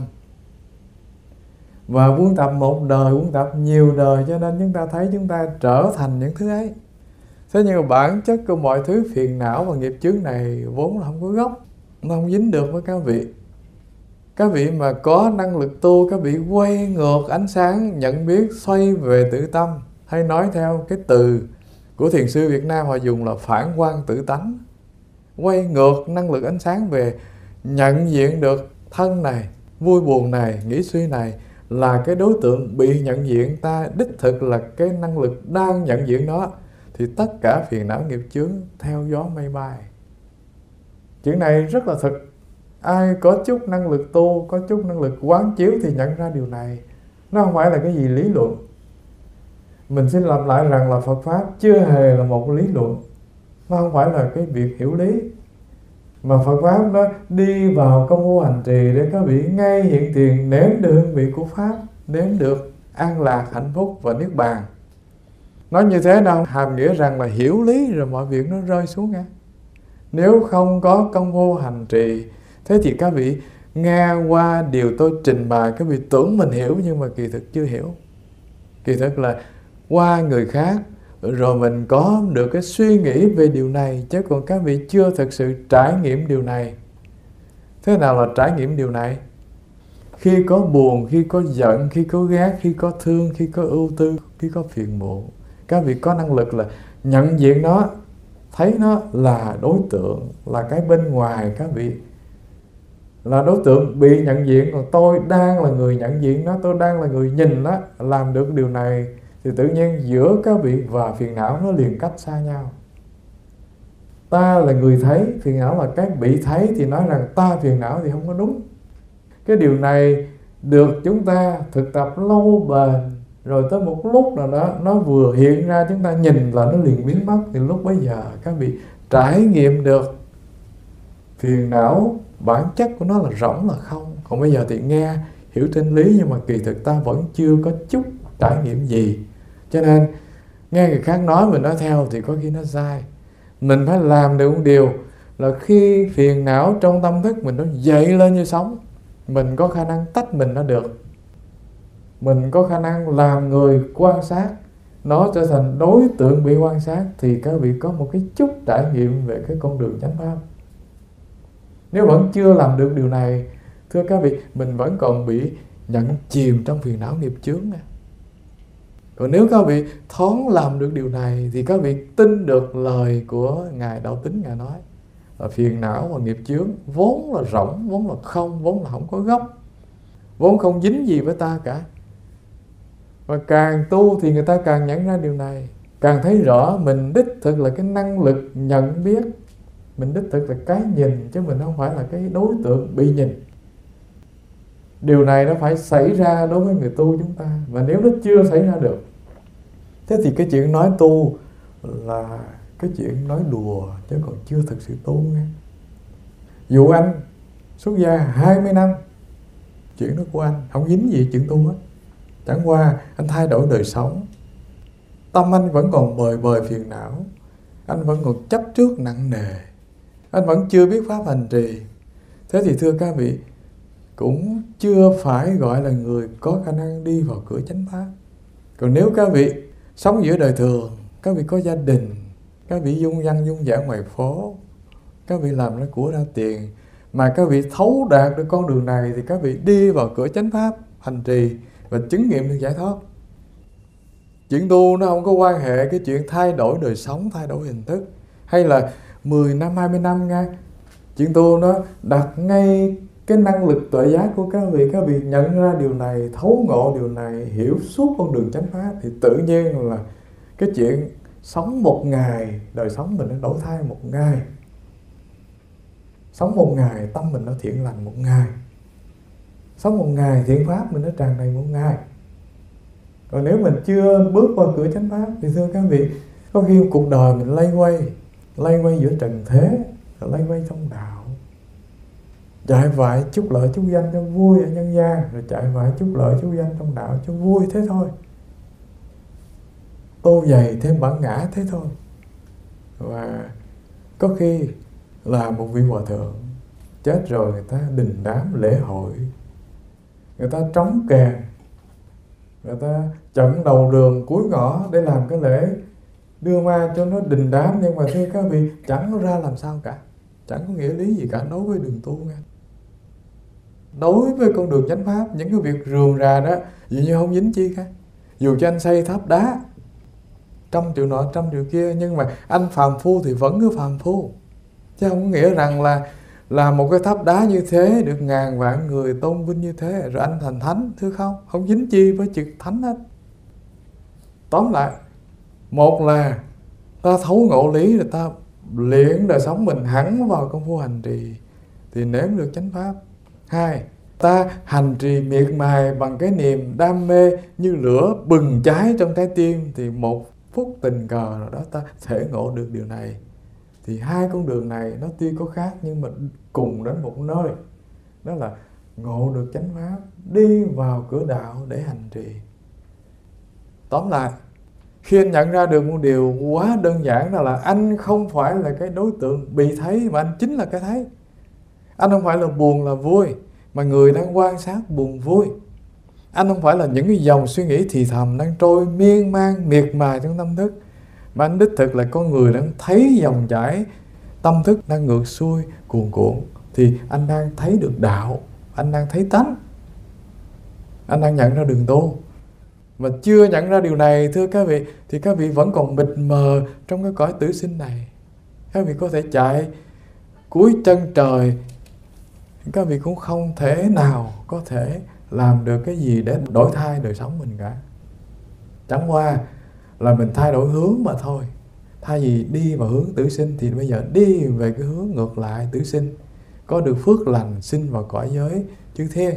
Và quân tập một đời, quân tập nhiều đời, cho nên chúng ta thấy chúng ta trở thành những thứ ấy. Thế nhưng mà bản chất của mọi thứ phiền não và nghiệp chướng này vốn là không có gốc, nó không dính được với các vị. Các vị mà có năng lực tu, các vị quay ngược ánh sáng nhận biết, xoay về tự tâm, hay nói theo cái từ của thiền sư Việt Nam họ dùng là phản quang tự tánh. Quay ngược năng lực ánh sáng về, nhận diện được thân này, vui buồn này, nghĩ suy này là cái đối tượng bị nhận diện, ta đích thực là cái năng lực đang nhận diện đó, thì tất cả phiền não nghiệp chướng theo gió mây bay. Chuyện này rất là thực. Ai có chút năng lực tu, có chút năng lực quán chiếu thì nhận ra điều này. Nó không phải là cái gì lý luận. Mình xin lặp lại rằng là Phật Pháp chưa hề là một lý luận. Nó không phải là cái việc hiểu lý. Mà Phật Pháp nó đi vào công phu hành trì để các vị ngay hiện tiền nếm được hương vị của Pháp, nếm được an lạc, hạnh phúc và niết bàn. Nói như thế nào hàm nghĩa rằng là hiểu lý rồi mọi việc nó rơi xuống nha. Nếu không có công phu hành trì, thế thì các vị nghe qua điều tôi trình bày, các vị tưởng mình hiểu nhưng mà kỳ thực chưa hiểu. Kỳ thực là qua người khác rồi mình có được cái suy nghĩ về điều này, chứ còn các vị chưa thực sự trải nghiệm điều này. Thế nào là trải nghiệm điều này? Khi có buồn, khi có giận, khi có ghét, khi có thương, khi có ưu tư, khi có phiền muộn, các vị có năng lực là nhận diện nó, thấy nó là đối tượng, là cái bên ngoài các vị. Là đối tượng bị nhận diện, còn tôi đang là người nhận diện nó, tôi đang là người nhìn nó. Làm được điều này thì tự nhiên giữa các vị và phiền não nó liền cách xa nhau. Ta là người thấy, phiền não là cái bị thấy, thì nói rằng ta phiền não thì không có đúng. Cái điều này được chúng ta thực tập lâu bền, rồi tới một lúc nào đó nó vừa hiện ra, chúng ta nhìn là nó liền biến mất. Thì lúc bấy giờ các vị trải nghiệm được Phiền não bản chất của nó là rỗng, là không. Còn bây giờ thì nghe hiểu chân lý, nhưng mà kỳ thực ta vẫn chưa có chút trải nghiệm gì. Cho nên nghe người khác nói mình nói theo thì có khi nó sai. Mình phải làm được một điều là khi phiền não trong tâm thức mình nó dậy lên như sóng, mình có khả năng tách mình nó được. Mình có khả năng làm người quan sát, nó trở thành đối tượng bị quan sát, thì các vị có một cái chút trải nghiệm về cái con đường chánh pháp. Nếu vẫn chưa làm được điều này, thưa các vị, mình vẫn còn bị nhận chìm trong phiền não nghiệp chướng nè. Còn nếu các vị thoáng làm được điều này thì các vị tin được lời của Ngài Đạo Tính. Ngài nói là phiền não và nghiệp chướng vốn là rỗng, vốn là không, vốn là không có gốc, vốn không dính gì với ta cả. Và càng tu thì người ta càng nhận ra điều này, càng thấy rõ mình đích thực là cái năng lực nhận biết, mình đích thực là cái nhìn, chứ mình không phải là cái đối tượng bị nhìn. Điều này nó phải xảy ra đối với người tu chúng ta. Và nếu nó chưa xảy ra được, thế thì cái chuyện nói tu là cái chuyện nói đùa, chứ còn chưa thực sự tu nghe. Dù anh xuất gia 20 năm, chuyện đó của anh không dính gì chuyện tu hết. Chẳng qua anh thay đổi đời sống, tâm anh vẫn còn bời bời phiền não, anh vẫn còn chấp trước nặng nề, anh vẫn chưa biết pháp hành trì. Thế thì thưa các vị, cũng chưa phải gọi là người có khả năng đi vào cửa chánh pháp. Còn nếu các vị sống giữa đời thường, các vị có gia đình, các vị dung dăng dung dãn ngoài phố, các vị làm ra của ra tiền, mà các vị thấu đạt được con đường này, thì các vị đi vào cửa chánh pháp hành trì và chứng nghiệm được giải thoát. Chuyện tu nó không có quan hệ cái chuyện thay đổi đời sống, thay đổi hình thức, hay là 10 năm, 20 năm nha. Chuyện tu nó đặt ngay cái năng lực tuệ giác của các vị nhận ra điều này, thấu ngộ điều này, hiểu suốt con đường chánh pháp, thì tự nhiên là cái chuyện sống một ngày, đời sống mình nó đổi thay một ngày. Sống một ngày tâm mình nó thiện lành một ngày, sống một ngày thiện pháp mình nó tràn đầy một ngày. Còn nếu mình chưa bước qua cửa chánh pháp thì thưa các vị, có khi cuộc đời mình lay quay giữa trần thế, lay quay trong đạo, chạy vại chút lợi chút danh cho vui ở nhân gian, rồi chạy vại chút lợi chút danh trong đạo cho vui, thế thôi. Tô dày thêm bản ngã thế thôi. Và có khi là một vị hòa thượng chết rồi, người ta đình đám lễ hội, người ta trống kèn, người ta chặn đầu đường cuối ngõ để làm cái lễ đưa ma cho nó đình đám. Nhưng mà thưa các vị, chẳng có ra làm sao cả, chẳng có nghĩa lý gì cả đối với đường tu nghe. Đối với con đường chánh pháp, những cái việc rườm rà đó dường như không dính chi cả. Dù cho anh xây tháp đá 100 triệu nọ 100 triệu kia, nhưng mà anh phàm phu thì vẫn cứ phàm phu, chứ không có nghĩa rằng là một cái tháp đá như thế được ngàn vạn người tôn vinh như thế rồi anh thành thánh. Thưa không dính chi với chữ thánh hết. Tóm lại, một là ta thấu ngộ lý, rồi ta luyện đời sống mình hẳn vào công phu hành trì thì nếm được chánh pháp. Hai, ta hành trì miệt mài bằng cái niềm đam mê như lửa bừng cháy trong trái tim, thì một phút tình cờ nào đó ta thể ngộ được điều này. Thì hai con đường này nó tuy có khác nhưng mà cùng đến một nơi, đó là ngộ được chánh pháp, đi vào cửa đạo để hành trì. Tóm lại, khi anh nhận ra được một điều quá đơn giản, đó là anh không phải là cái đối tượng bị thấy, mà anh chính là cái thấy. Anh không phải là buồn là vui, mà người đang quan sát buồn vui. Anh không phải là những cái dòng suy nghĩ thì thầm đang trôi miên man miệt mài trong tâm thức, mà anh đích thực là con người đang thấy dòng chảy tâm thức đang ngược xuôi cuồn cuộn. Thì anh đang thấy được đạo, anh đang thấy tánh, anh đang nhận ra đường tu. Mà chưa nhận ra điều này, thưa các vị, thì các vị vẫn còn mịt mờ trong cái cõi tử sinh này. Các vị có thể chạy cuối chân trời, các vị cũng không thể nào có thể làm được cái gì để đổi thay đời sống mình cả. Chẳng qua là mình thay đổi hướng mà thôi. Thay vì đi vào hướng tử sinh thì bây giờ đi về cái hướng ngược lại tử sinh, có được phước lành sinh vào cõi giới chư thiên,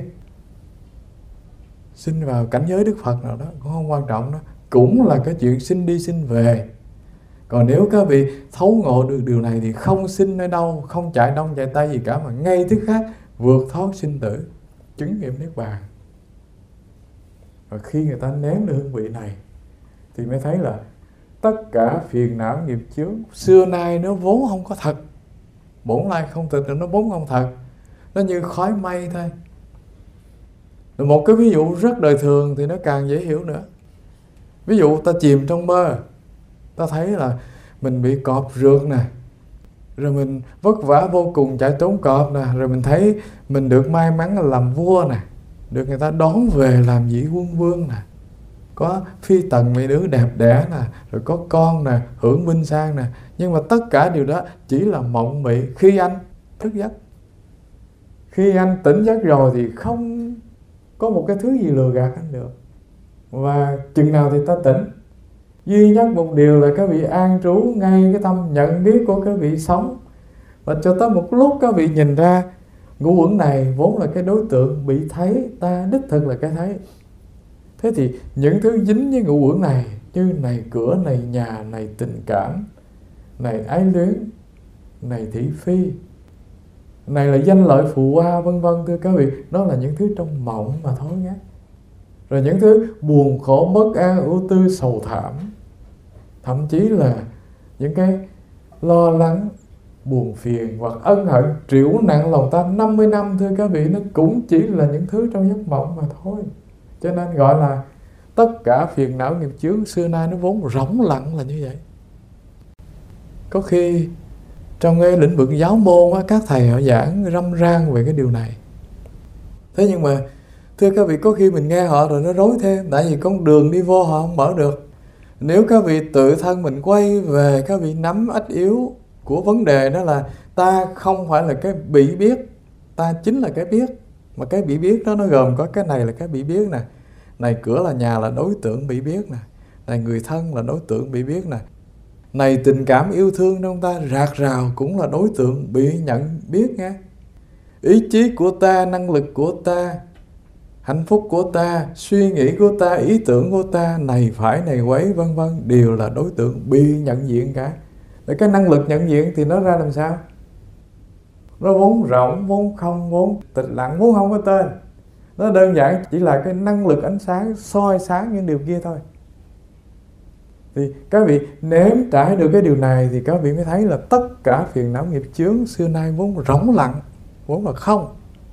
sinh vào cảnh giới Đức Phật nào đó cũng không quan trọng đó, cũng là cái chuyện sinh đi sinh về. Còn nếu các vị thấu ngộ được điều này thì không sinh ở đâu, không chạy đông chạy tây gì cả, mà ngay tức khắc vượt thoát sinh tử, chứng nghiệm niết bàn. Và khi người ta nếm được hương vị này thì mới thấy là tất cả phiền não nghiệp chướng xưa nay nó vốn không có thật, bổn lai không thực, nó vốn không thật, nó như khói mây thôi. Rồi một cái ví dụ rất đời thường thì nó càng dễ hiểu nữa. Ví dụ ta chìm trong mơ, ta thấy là mình bị cọp rượt nè, rồi mình vất vả vô cùng chạy trốn cọp nè, rồi mình thấy mình được may mắn là làm vua nè, được người ta đón về làm vị quân vương nè, có phi tần mỹ nữ đẹp đẽ nè, rồi có con nè, hưởng binh sang nè. Nhưng mà tất cả điều đó chỉ là mộng mị khi anh thức giấc. Khi anh tỉnh giấc rồi thì không có một cái thứ gì lừa gạt anh được. Và chừng nào thì ta tỉnh, duy nhất một điều là các vị an trú ngay cái tâm nhận biết của các vị sống. Và cho tới một lúc các vị nhìn ra ngũ uẩn này vốn là cái đối tượng bị thấy, ta đích thực là cái thấy. Thế thì những thứ dính với ngũ uẩn này, như này cửa, này nhà, này tình cảm, này ái luyến, này thị phi, này là danh lợi phù hoa, vân vân, thưa các vị, đó là những thứ trong mộng mà thôi nhé. Rồi những thứ buồn khổ, bất an, ưu tư, sầu thảm, thậm chí là những cái lo lắng, buồn phiền hoặc ân hận trĩu nặng lòng ta 50 năm, thưa các vị, nó cũng chỉ là những thứ trong giấc mộng mà thôi. Cho nên gọi là tất cả phiền não nghiệp chướng xưa nay nó vốn rỗng lặng là như vậy. Có khi trong cái lĩnh vực giáo môn á, các thầy họ giảng râm ran về cái điều này. Thế nhưng mà thưa các vị, có khi mình nghe họ rồi nó rối thêm, tại vì con đường đi vô họ không mở được. Nếu các vị tự thân mình quay về, các vị nắm ách yếu của vấn đề, đó là ta không phải là cái bị biết, ta chính là cái biết. Mà cái bị biết đó nó gồm có cái này là cái bị biết nè, này cửa là nhà là đối tượng bị biết nè, này người thân là đối tượng bị biết nè, này tình cảm yêu thương trong ta rạc rào cũng là đối tượng bị nhận biết nghe. Ý chí của ta, năng lực của ta, hạnh phúc của ta, suy nghĩ của ta, ý tưởng của ta, này phải này quấy, vân vân, đều là đối tượng bị nhận diện cả. Rồi cái năng lực nhận diện thì nó ra làm sao? Nó vốn rộng, vốn không, vốn tịch lặng, vốn không có tên. Nó đơn giản chỉ là cái năng lực ánh sáng soi sáng những điều kia thôi. Thì các vị nếm trải được cái điều này thì các vị mới thấy là tất cả phiền não nghiệp chướng xưa nay vốn rỗng lặng, vốn là không.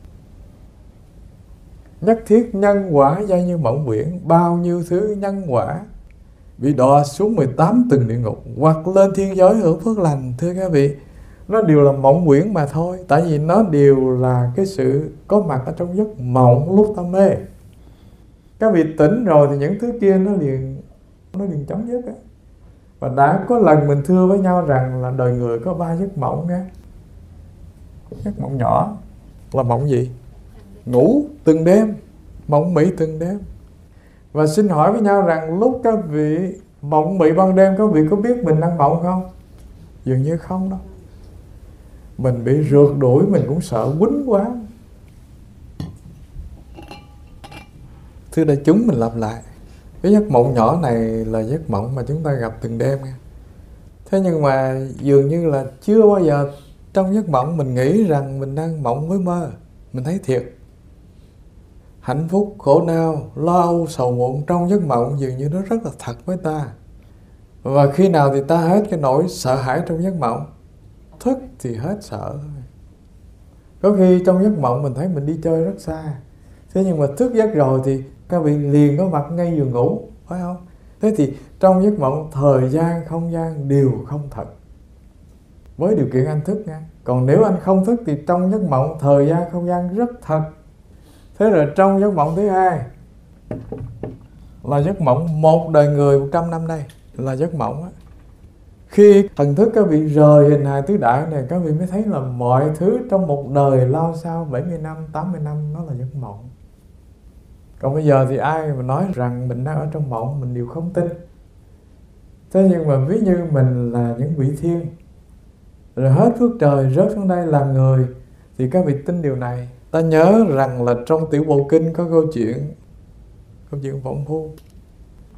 Nhất thiết nhân quả giai như mộng viễn, bao nhiêu thứ nhân quả bị đọa xuống 18 tầng địa ngục hoặc lên thiên giới hưởng phước lành, thưa các vị, nó đều là mộng huyễn mà thôi. Tại vì nó đều là cái sự có mặt ở trong giấc mộng lúc ta mê. Các vị tỉnh rồi thì những thứ kia nó liền chấm dứt á. Và đã có lần mình thưa với nhau rằng là đời người có 3 giấc mộng nha. Giấc mộng nhỏ là mộng gì? Ngủ từng đêm, mộng mị từng đêm. Và xin hỏi với nhau rằng lúc các vị mộng mị ban đêm, các vị có biết mình đang mộng không? Dường như không đâu. Mình bị rượt đuổi mình cũng sợ quýnh quá. Thưa đại chúng, mình lặp lại, cái giấc mộng nhỏ này là giấc mộng mà chúng ta gặp từng đêm nha. Thế nhưng mà dường như là chưa bao giờ trong giấc mộng mình nghĩ rằng mình đang mộng với mơ. Mình thấy thiệt, hạnh phúc, khổ đau, lo âu, sầu muộn trong giấc mộng dường như nó rất là thật với ta. Và khi nào thì ta hết cái nỗi sợ hãi trong giấc mộng, thức thì hết sợ thôi. Có khi trong giấc mộng mình thấy mình đi chơi rất xa, thế nhưng mà thức giấc rồi thì các vị liền có mặt ngay giường ngủ, phải không? Thế thì trong giấc mộng thời gian, không gian đều không thật, với điều kiện anh thức nha. Còn nếu anh không thức thì trong giấc mộng thời gian, không gian rất thật. Thế rồi trong giấc mộng thứ hai là giấc mộng một đời người 100 năm đây là giấc mộng á. Khi thần thức các vị rời hình hài tứ đại này, các vị mới thấy là mọi thứ trong một đời lao sao 70 năm, 80 năm nó là giấc mộng. Còn bây giờ thì ai mà nói rằng mình đang ở trong mộng, mình đều không tin. Thế nhưng mà ví như mình là những vị thiên, rồi hết phước trời rớt xuống đây làm người, thì các vị tin điều này. Ta nhớ rằng là trong Tiểu Bộ Kinh có câu chuyện Võng Phu.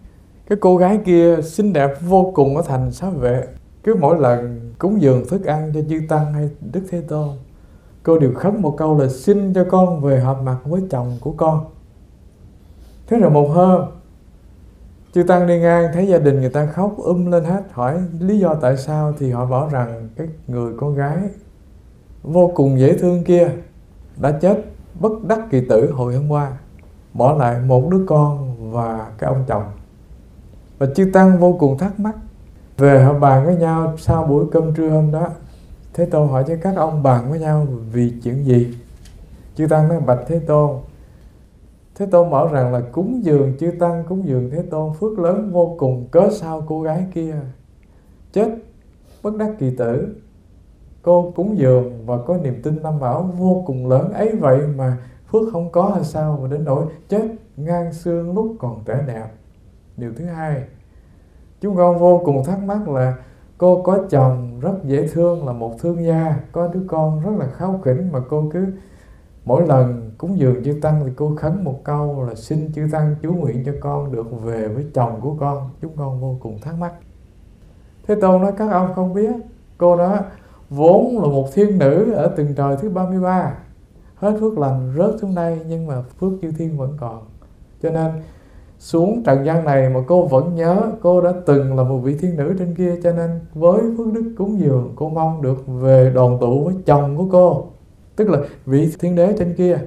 Cái cô gái kia xinh đẹp vô cùng ở thành Xá Vệ. Cứ mỗi lần cúng dường thức ăn cho chư Tăng hay Đức Thế Tôn, cô đều khấn một câu là xin cho con về hợp mặt với chồng của con. Thế rồi một hôm, chư Tăng đi ngang thấy gia đình người ta khóc lên hết. Hỏi lý do tại sao thì họ bảo rằng cái người con gái vô cùng dễ thương kia đã chết bất đắc kỳ tử hồi hôm qua, bỏ lại một đứa con và cái ông chồng. Và chư Tăng vô cùng thắc mắc. Về họ bàn với nhau sau buổi cơm trưa hôm đó. Thế Tôn hỏi cho các ông bàn với nhau vì chuyện gì? Chư Tăng nói bạch Thế Tôn. Thế Tôn bảo rằng là cúng dường chư Tăng, cúng dường Thế Tôn phước lớn vô cùng, cớ sao cô gái kia chết bất đắc kỳ tử. Cô cúng dường và có niềm tin Tam Bảo vô cùng lớn ấy, vậy mà phước không có hay sao mà đến nỗi chết ngang xương lúc còn trẻ đẹp. Điều thứ hai, chúng con vô cùng thắc mắc là cô có chồng rất dễ thương, là một thương gia, có đứa con rất là kháu khỉnh, mà cô cứ mỗi lần cúng dường chư Tăng thì cô khấn một câu là xin chư Tăng chú nguyện cho con được về với chồng của con. Chúng con vô cùng thắc mắc. Thế Tôn nói các ông không biết, cô đó vốn là một thiên nữ ở tầng trời thứ 33, hết phước lành rớt xuống đây, nhưng mà phước chư thiên vẫn còn. Cho nên xuống trần gian này mà cô vẫn nhớ cô đã từng là một vị thiên nữ trên kia, cho nên với phước đức cúng dường cô mong được về đoàn tụ với chồng của cô, tức là vị thiên đế trên kia.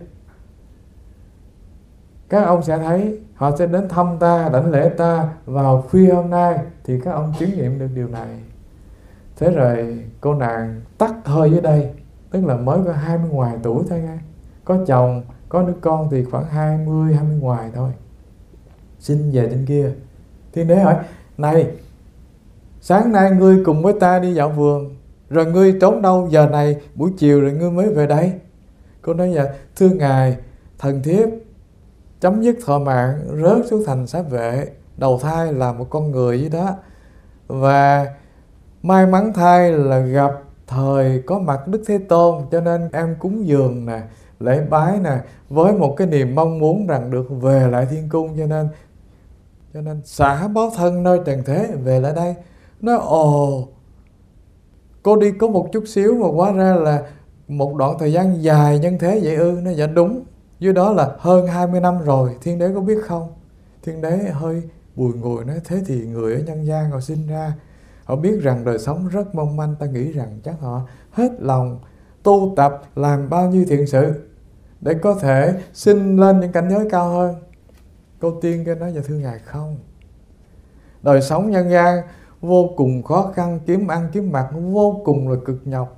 Các ông sẽ thấy họ sẽ đến thăm ta, đảnh lễ ta vào khuya hôm nay, thì các ông chứng nghiệm được điều này. Thế rồi cô nàng tắt hơi dưới đây, tức là mới có 20 ngoài tuổi thôi nghe. Có chồng, có đứa con thì khoảng 20 ngoài thôi. Xin về trên kia. Thiên đế hỏi, này, sáng nay ngươi cùng với ta đi dạo vườn, rồi ngươi trốn đâu giờ này buổi chiều rồi ngươi mới về đây? Cô nói dạ, thưa ngài, thần thiếp chấm dứt thọ mạng rớt xuống thành Xá Vệ, đầu thai là một con người vậy đó, và may mắn thay là gặp thời có mặt Đức Thế Tôn, cho nên em cúng dường nè, lễ bái nè, với một cái niềm mong muốn rằng được về lại thiên cung, cho nên xả báo thân nơi trần thế về lại đây. Nói ồ, cô đi có một chút xíu mà hóa ra là một đoạn thời gian dài nhân thế vậy ư? Nó dạ đúng, dưới đó là hơn 20 năm rồi, thiên đế có biết không? Thiên đế hơi bùi ngùi nói, thế thì người ở nhân gian họ sinh ra, họ biết rằng đời sống rất mong manh, ta nghĩ rằng chắc họ hết lòng tu tập làm bao nhiêu thiện sự để có thể sinh lên những cảnh giới cao hơn. Cô tiên kia nói, dạ thưa ngài không, đời sống nhân gian vô cùng khó khăn, kiếm ăn kiếm mặc vô cùng là cực nhọc,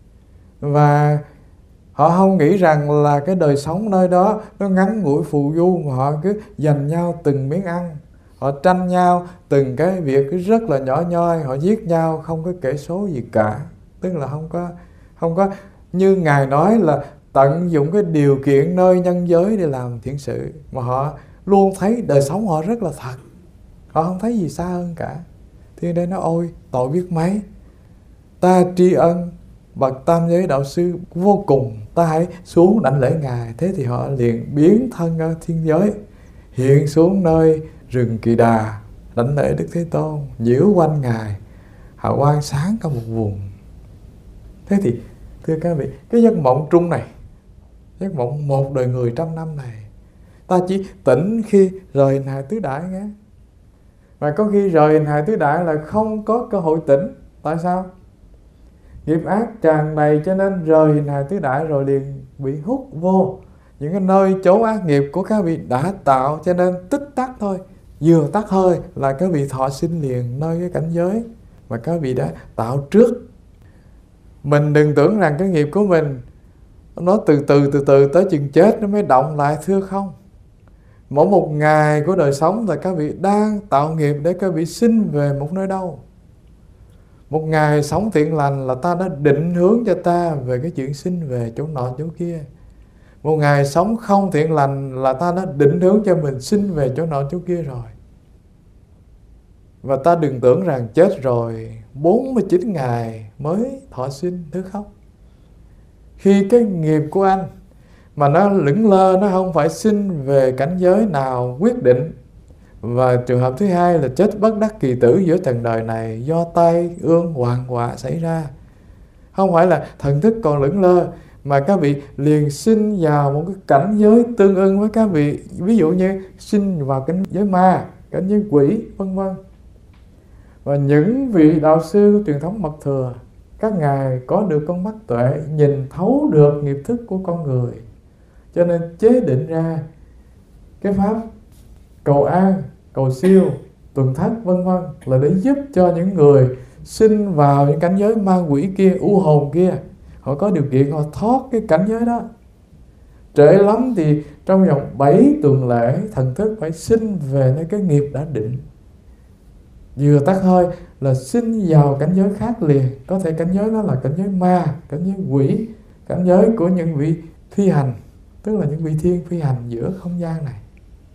và họ không nghĩ rằng là cái đời sống nơi đó nó ngắn ngủi phù du, mà họ cứ giành nhau từng miếng ăn, họ tranh nhau từng cái việc rất là nhỏ nhoi, họ giết nhau không có kể số gì cả. Tức là không có như ngài nói là tận dụng cái điều kiện nơi nhân giới để làm thiện sự, mà họ luôn thấy đời sống họ rất là thật, họ không thấy gì xa hơn cả. Thì đây nó ôi tội biết mấy, ta tri ân bậc tam giới đạo sư vô cùng, ta hãy xuống đảnh lễ ngài. Thế thì họ liền biến thân ở thiên giới, hiện xuống nơi rừng Kỳ Đà, đảnh lễ Đức Thế Tôn, nhiễu quanh ngài, họ quan sáng cả một vùng. Thế thì thưa các vị, cái giấc mộng trung này, giấc mộng một đời người trăm năm này, ta chỉ tỉnh khi rời hình hài tứ đại nghe. Và có khi rời hình hài tứ đại là không có cơ hội tỉnh. Tại sao? Nghiệp ác tràn đầy, cho nên rời hình hài tứ đại rồi liền bị hút vô những cái nơi chốn ác nghiệp của các vị đã tạo, cho nên tích tắc thôi, vừa tắt hơi là các vị thọ sinh liền nơi cái cảnh giới mà các vị đã tạo trước. Mình đừng tưởng rằng cái nghiệp của mình nó từ từ tới chừng chết nó mới động lại, thưa không. Mỗi một ngày của đời sống là các vị đang tạo nghiệp để các vị sinh về một nơi đâu. Một ngày sống thiện lành là ta đã định hướng cho ta về cái chuyện sinh về chỗ nọ chỗ kia. Một ngày sống không thiện lành là ta đã định hướng cho mình sinh về chỗ nọ chỗ kia rồi. Và ta đừng tưởng rằng chết rồi 49 ngày mới thọ sinh, thứ không. Khi cái nghiệp của anh mà nó lững lơ, nó không phải sinh về cảnh giới nào quyết định, Và trường hợp thứ hai là chết bất đắc kỳ tử giữa trần đời này do tai ương hoàng họa xảy ra. Không phải là thần thức còn lững lơ, mà các vị liền sinh vào một cái cảnh giới tương ưng với các vị. Ví dụ như sinh vào cảnh giới ma, cảnh giới quỷ, vân vân. Và những vị đạo sư truyền thống mật thừa, các ngài có được con mắt tuệ, nhìn thấu được nghiệp thức của con người, cho nên chế định ra cái pháp cầu an, cầu siêu, tuần thất vân vân là để giúp cho những người sinh vào những cảnh giới ma quỷ kia, u hồn kia, họ có điều kiện họ thoát cái cảnh giới đó. Trễ lắm thì trong vòng 7 tuần lễ thần thức phải sinh về nơi cái nghiệp đã định. Vừa tắt hơi là sinh vào cảnh giới khác liền. Có thể cảnh giới đó là cảnh giới ma, cảnh giới quỷ, cảnh giới của những vị phi hành, tức là những vị thiên phi hành giữa không gian này.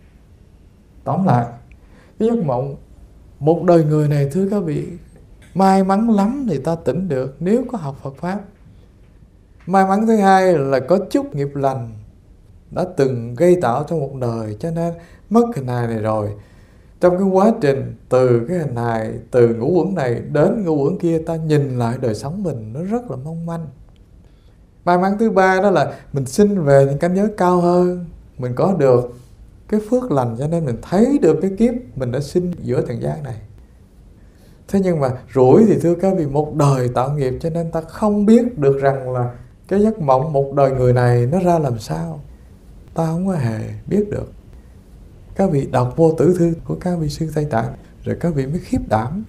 Tóm lại, cái giấc mộng một đời người này, thưa các vị, may mắn lắm thì ta tỉnh được nếu có học Phật Pháp. May mắn thứ hai là có chút nghiệp lành đã từng gây tạo trong một đời, cho nên mất hình hài này rồi. Trong cái quá trình từ cái hình hài, từ ngũ uẩn này đến ngũ uẩn kia, ta nhìn lại đời sống mình nó rất là mong manh. May mắn thứ ba đó là mình sinh về những cảnh giới cao hơn, mình có được cái phước lành, cho nên mình thấy được cái kiếp mình đã sinh giữa trần gian này. Thế nhưng mà rủi thì thưa các vị, một đời tạo nghiệp, cho nên ta không biết được rằng là cái giấc mộng một đời người này nó ra làm sao. Ta không có hề biết được. Các vị đọc vô tử thư của các vị sư Tây Tạng, rồi các vị mới khiếp đảm.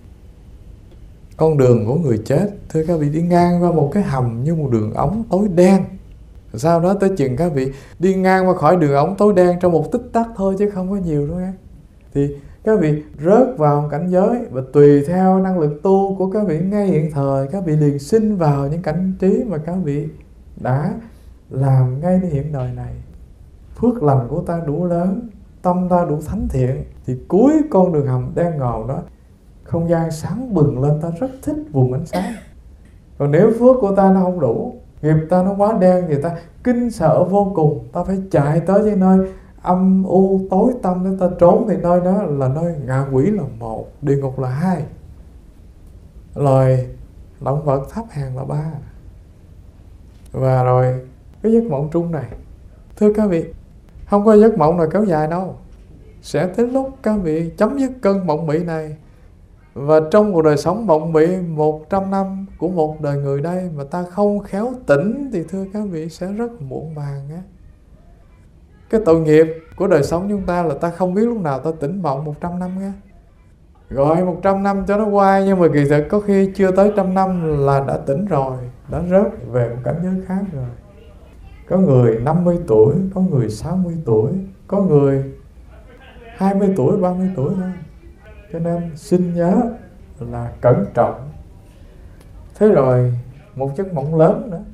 Con đường của người chết, thưa các vị, đi ngang qua một cái hầm như một đường ống tối đen. Sau đó tới chừng các vị đi ngang qua khỏi đường ống tối đen trong một tích tắc thôi, chứ không có nhiều đâu nghe. Thì các vị rớt vào cảnh giới, và tùy theo năng lực tu của các vị ngay hiện thời, các vị liền sinh vào những cảnh trí mà các vị đã làm ngay hiện đời này. Phước lành của ta đủ lớn, tâm ta đủ thánh thiện, thì cuối con đường hầm đen ngòm đó, không gian sáng bừng lên, ta rất thích vùng ánh sáng. Còn nếu phước của ta nó không đủ, nghiệp ta nó quá đen, thì ta kinh sợ vô cùng, ta phải chạy tới cái nơi âm u tối tăm để ta trốn. Thì nơi đó là nơi ngạ quỷ là 1, địa ngục là 2, loài động vật thấp hèn là 3. Và rồi cái giấc mộng chung này, thưa các vị, không có giấc mộng nào kéo dài đâu. Sẽ tới lúc các vị chấm dứt cơn mộng mị này. Và trong cuộc đời sống mộng mị 100 năm của một đời người đây mà ta không khéo tỉnh, thì thưa các vị sẽ rất muộn màng á. Cái tội nghiệp của đời sống chúng ta là ta không biết lúc nào ta tỉnh mộng 100 năm nha. Gọi 100 năm cho nó qua, nhưng mà kỳ thực có khi chưa tới 100 năm là đã tỉnh rồi, đã rớt về một cảnh giới khác rồi. Có người 50 tuổi, có người 60 tuổi, có người 20 tuổi, 30 tuổi thôi. Cho nên xin nhớ là cẩn trọng. Thế rồi một giấc mộng lớn nữa.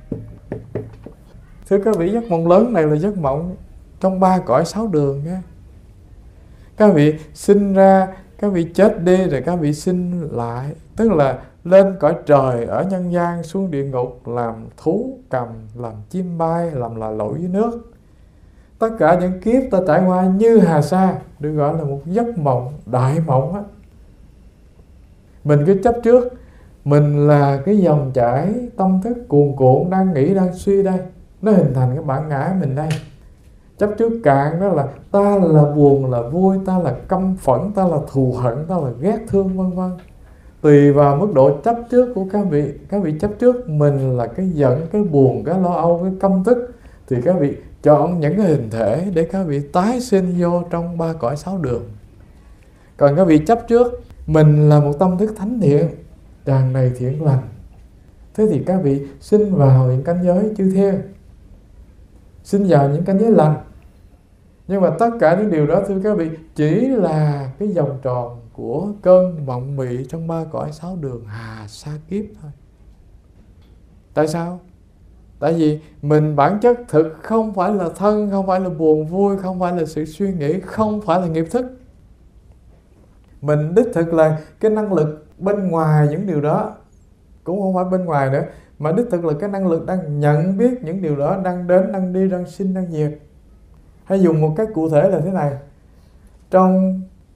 Thưa các vị, giấc mộng lớn này là giấc mộng trong 3 cõi 6 đường nha. Các vị sinh ra, các vị chết đi, rồi các vị sinh lại. Tức là lên cõi trời ở nhân gian, xuống địa ngục làm thú cầm, làm chim bay, làm là lội dưới nước. Tất cả những kiếp ta trải qua như hà sa, được gọi là một giấc mộng, đại mộng á. Mình cứ chấp trước mình là cái dòng chảy tâm thức cuồn cuộn, đang nghĩ, đang suy đây, nó hình thành cái bản ngã mình đây. Chấp trước cạn đó là ta là buồn là vui, ta là căm phẫn, ta là thù hận, ta là ghét thương, vân vân. Tùy vào mức độ chấp trước của các vị chấp trước mình là cái giận, cái buồn, cái lo âu, cái căm tức, thì các vị chọn những cái hình thể để các vị tái sinh vô trong 3 cõi 6 đường. Còn các vị chấp trước mình là một tâm thức thánh thiện, tràn đầy thiện lành, thế thì các vị sinh vào những cảnh giới chư thiên, sinh vào những cảnh giới lành. Nhưng mà tất cả những điều đó, thưa các vị, chỉ là cái vòng tròn của cơn mộng mị trong 3 cõi 6 đường hà sa kiếp thôi. Tại sao? Tại vì mình bản chất thực không phải là thân, không phải là buồn vui, không phải là sự suy nghĩ, không phải là nghiệp thức. Mình đích thực là cái năng lực bên ngoài những điều đó, cũng không phải bên ngoài nữa, mà đích thực là cái năng lực đang nhận biết những điều đó, đang đến, đang đi, đang sinh, đang diệt. Hay dùng một cách cụ thể là thế này. Trong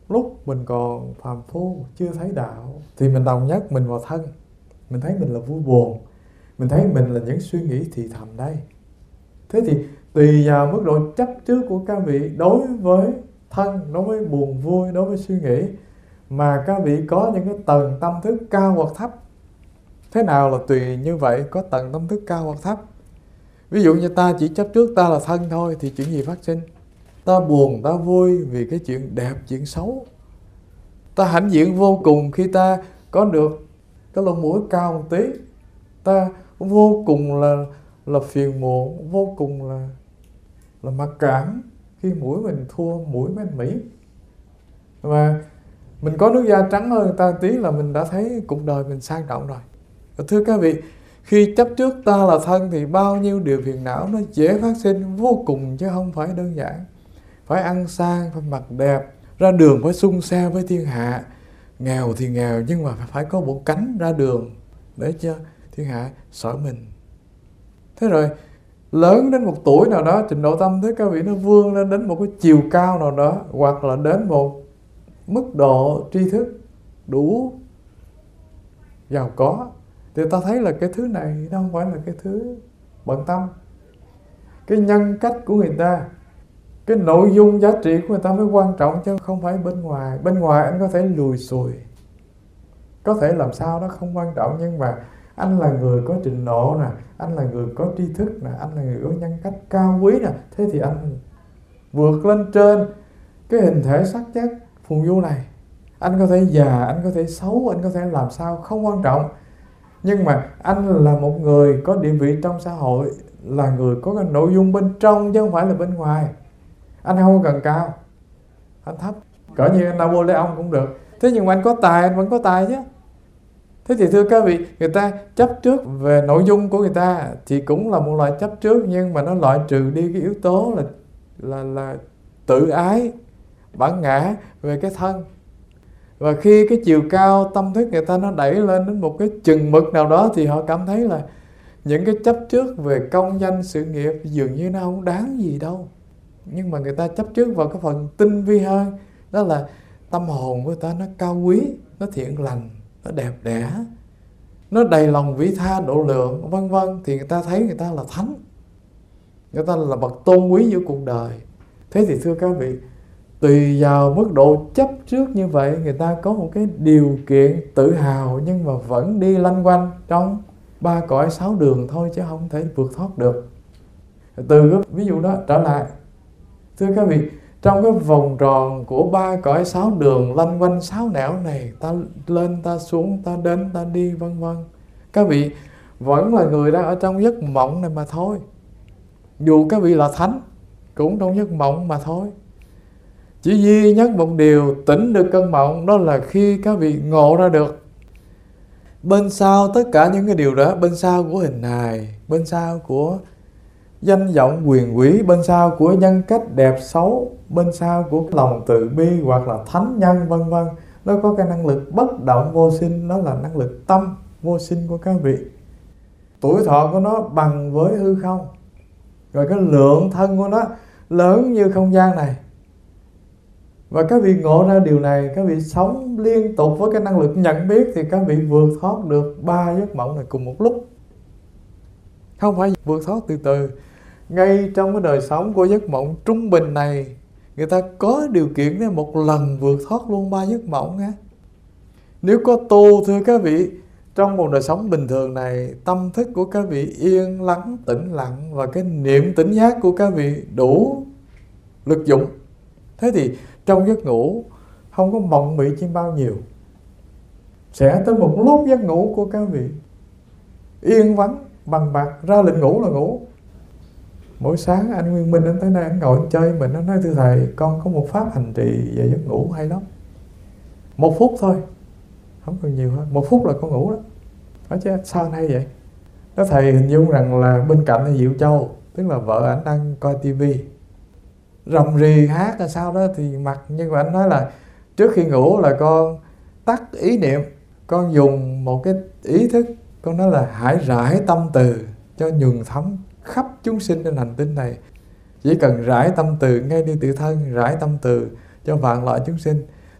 lúc mình còn phàm phu chưa thấy đạo thì mình đồng nhất mình vào thân, mình thấy mình là vui buồn, mình thấy mình là những suy nghĩ thì thầm đây. Thế thì tùy vào mức độ chấp trước của các vị đối với thân, đối với buồn vui, đối với suy nghĩ, mà các vị có những cái tầng tâm thức cao hoặc thấp. Thế nào là tùy như vậy, có tầng tâm thức cao hoặc thấp. Ví dụ như ta chỉ chấp trước ta là thân thôi thì chuyện gì phát sinh? Ta buồn, ta vui vì cái chuyện đẹp, chuyện xấu. Ta hãnh diện vô cùng khi ta có được cái lông mũi cao một tí. Ta vô cùng là phiền muộn, vô cùng là mặc cảm khi mũi mình thua mũi mấy anh Mỹ. Và mình có nước da trắng hơn người ta tí là mình đã thấy cuộc đời mình sang trọng rồi. Và thưa các vị, khi chấp trước ta là thân thì bao nhiêu điều phiền não nó dễ phát sinh vô cùng chứ không phải đơn giản. Phải ăn sang, phải mặc đẹp, ra đường phải sung xe với thiên hạ. Nghèo thì nghèo nhưng mà phải có bộ cánh ra đường để cho thiên hạ sợ mình. Thế rồi lớn đến một tuổi nào đó, trình độ tâm thức các vị nó vươn lên đến một cái chiều cao nào đó, hoặc là đến một mức độ tri thức đủ giàu có, thì ta thấy là cái thứ này nó không phải là cái thứ bận tâm. Cái nhân cách của người ta, cái nội dung giá trị của người ta mới quan trọng chứ không phải bên ngoài. Bên ngoài anh có thể lùi xùi, có thể làm sao đó không quan trọng, nhưng mà anh là người có trình độ nè, anh là người có tri thức nè, anh là người có nhân cách cao quý nè, thế thì anh vượt lên trên cái hình thể sắc chất phù du này. Anh có thể già, anh có thể xấu, anh có thể làm sao không quan trọng, nhưng mà anh là một người có địa vị trong xã hội, là người có cái nội dung bên trong chứ không phải là bên ngoài. Anh không cần cao, anh thấp, cỡ như anh Napoleon cũng được. Thế nhưng mà anh có tài, anh vẫn có tài chứ. Thế thì thưa các vị, người ta chấp trước về nội dung của người ta thì cũng là một loại chấp trước, nhưng mà nó loại trừ đi cái yếu tố là tự ái, bản ngã về cái thân. Và khi cái chiều cao tâm thức người ta nó đẩy lên đến một cái chừng mực nào đó thì họ cảm thấy là những cái chấp trước về công danh sự nghiệp dường như nó không đáng gì đâu. Nhưng mà người ta chấp trước vào cái phần tinh vi hơn, đó là tâm hồn của người ta nó cao quý, nó thiện lành, nó đẹp đẽ, nó đầy lòng vĩ tha độ lượng, vân vân, thì người ta thấy người ta là thánh, người ta là bậc tôn quý giữa cuộc đời. Thế thì thưa các vị, tùy vào mức độ chấp trước như vậy, người ta có một cái điều kiện tự hào nhưng mà vẫn đi lanh quanh trong ba cõi sáu đường thôi chứ không thể vượt thoát được. Từ cái ví dụ đó trở lại, thưa các vị, trong cái vòng tròn của ba cõi sáu đường lanh quanh sáu nẻo này, ta lên ta xuống, ta đến ta đi vân vân, các vị vẫn là người đang ở trong giấc mộng này mà thôi. Dù các vị là thánh cũng trong giấc mộng mà thôi. Chỉ duy nhất một điều tỉnh được cơn mộng, đó là khi các vị ngộ ra được bên sau tất cả những cái điều đó, bên sau của hình hài, bên sau của danh vọng quyền quý, bên sau của nhân cách đẹp xấu, bên sau của lòng từ bi hoặc là thánh nhân vân vân, nó có cái năng lực bất động vô sinh, đó là năng lực tâm vô sinh của các vị. Tuổi thọ của nó bằng với hư không, rồi cái lượng thân của nó lớn như không gian này. Và các vị ngộ ra điều này, các vị sống liên tục với cái năng lực nhận biết, thì các vị vượt thoát được ba giấc mộng này cùng một lúc. Không phải vượt thoát từ từ. Ngay trong cái đời sống của giấc mộng trung bình này, người ta có điều kiện để một lần vượt thoát luôn ba giấc mộng nha. Nếu có tu, thưa các vị, trong một đời sống bình thường này, tâm thức của các vị yên lắng, tĩnh lặng, và cái niệm tỉnh giác của các vị đủ lực dụng, thế thì trong giấc ngủ không có mộng mị chi bao nhiêu. Sẽ tới một lúc giấc ngủ của các vị yên vắng, bằng bạc, ra lệnh ngủ là ngủ. Mỗi sáng anh Nguyên Minh anh tới đây anh ngồi anh chơi mình, nó nói thưa thầy, con có một pháp hành trì về giấc ngủ hay lắm. 1 phút thôi, không cần nhiều hơn, 1 phút là con ngủ đó. Nói chứ sao anh hay vậy? Nói thầy hình dung rằng là bên cạnh là Diệu Châu, tức là vợ ảnh đang coi tivi, rầm rì hát là sao đó thì mặc, nhưng mà anh nói là trước khi ngủ là con tắt ý niệm, con dùng một cái ý thức, con nói là hãy rải tâm từ cho nhuần thấm khắp chúng sinh trên hành tinh này. Chỉ cần rải tâm từ ngay đi tự thân, rải tâm từ cho vạn loại chúng sinh,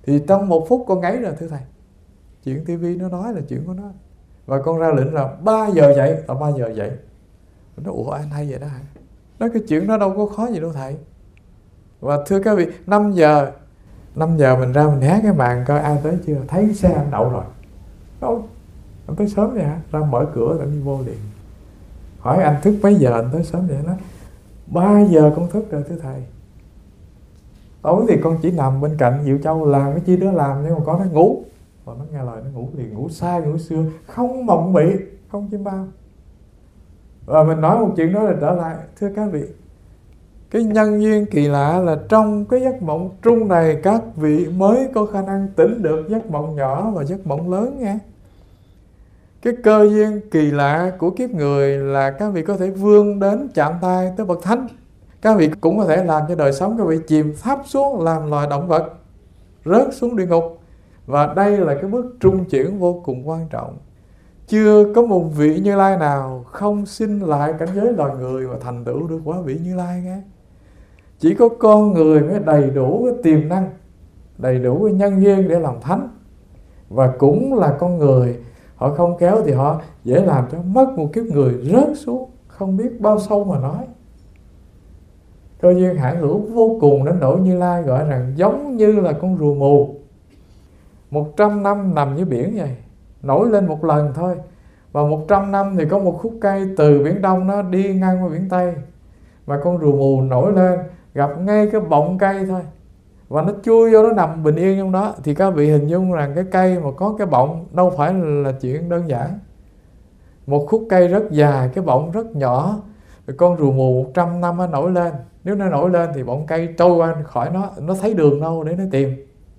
Thì trong 1 phút con ngáy rồi thưa thầy. Chuyện tivi nó nói là chuyện của nó. Và con ra lệnh là 3 giờ dậy, là 3 giờ dậy. Nó ủa anh hay vậy đó hả? Nói cái chuyện đó đâu có khó gì đâu thầy. Và thưa các vị, 5 giờ mình ra mình hé cái màn coi ai tới chưa. Thấy xe anh đậu rồi. Đâu, anh tới sớm vậy hả? Ra mở cửa anh đi vô liền. Hỏi anh thức mấy giờ, anh tới sớm vậy? Nói 3 giờ con thức rồi thưa thầy. Tối thì con chỉ nằm bên cạnh Diệu Châu làm cái chi đó làm, nhưng mà con nó ngủ. Và nó nghe lời nó ngủ liền, ngủ sai ngủ xưa, không mộng mị, không chim bao. Và mình nói một chuyện đó là trở lại, thưa các vị, cái nhân duyên kỳ lạ là trong cái giấc mộng trung này các vị mới có khả năng tỉnh được giấc mộng nhỏ và giấc mộng lớn nha. Cái cơ duyên kỳ lạ của kiếp người là các vị có thể vươn đến chạm tay tới bậc thánh. Các vị cũng có thể làm cho đời sống các vị chìm thấp xuống làm loài động vật, rớt xuống địa ngục. Và đây là cái bước trung chuyển vô cùng quan trọng. Chưa có một vị Như Lai nào không xin lại cảnh giới loài người và thành tựu được quả vị Như Lai nghe. Chỉ có con người mới đầy đủ cái tiềm năng, đầy đủ cái nhân duyên để làm thánh. Và cũng là con người, họ không kéo thì họ dễ làm cho mất một kiếp người, rớt xuống không biết bao sâu mà nói. Cơ duyên hạn hữu vô cùng đến nỗi Như Lai gọi rằng giống như là con rùa mù 100 năm nằm dưới biển vậy, nổi lên một lần thôi. Và 100 năm thì có một khúc cây từ biển Đông nó đi ngang qua biển Tây. Và con rùa mù nổi lên gặp ngay cái bọng cây thôi, và nó chui vô, nó nằm bình yên trong đó. Thì các vị hình dung rằng cái cây mà có cái bọng đâu phải là chuyện đơn giản. Một khúc cây rất dài, cái bọng rất nhỏ. Rồi con rùa mù 100 năm nó nổi lên. Nếu nó nổi lên thì bọng cây trôi qua khỏi nó thấy đường đâu để nó tìm.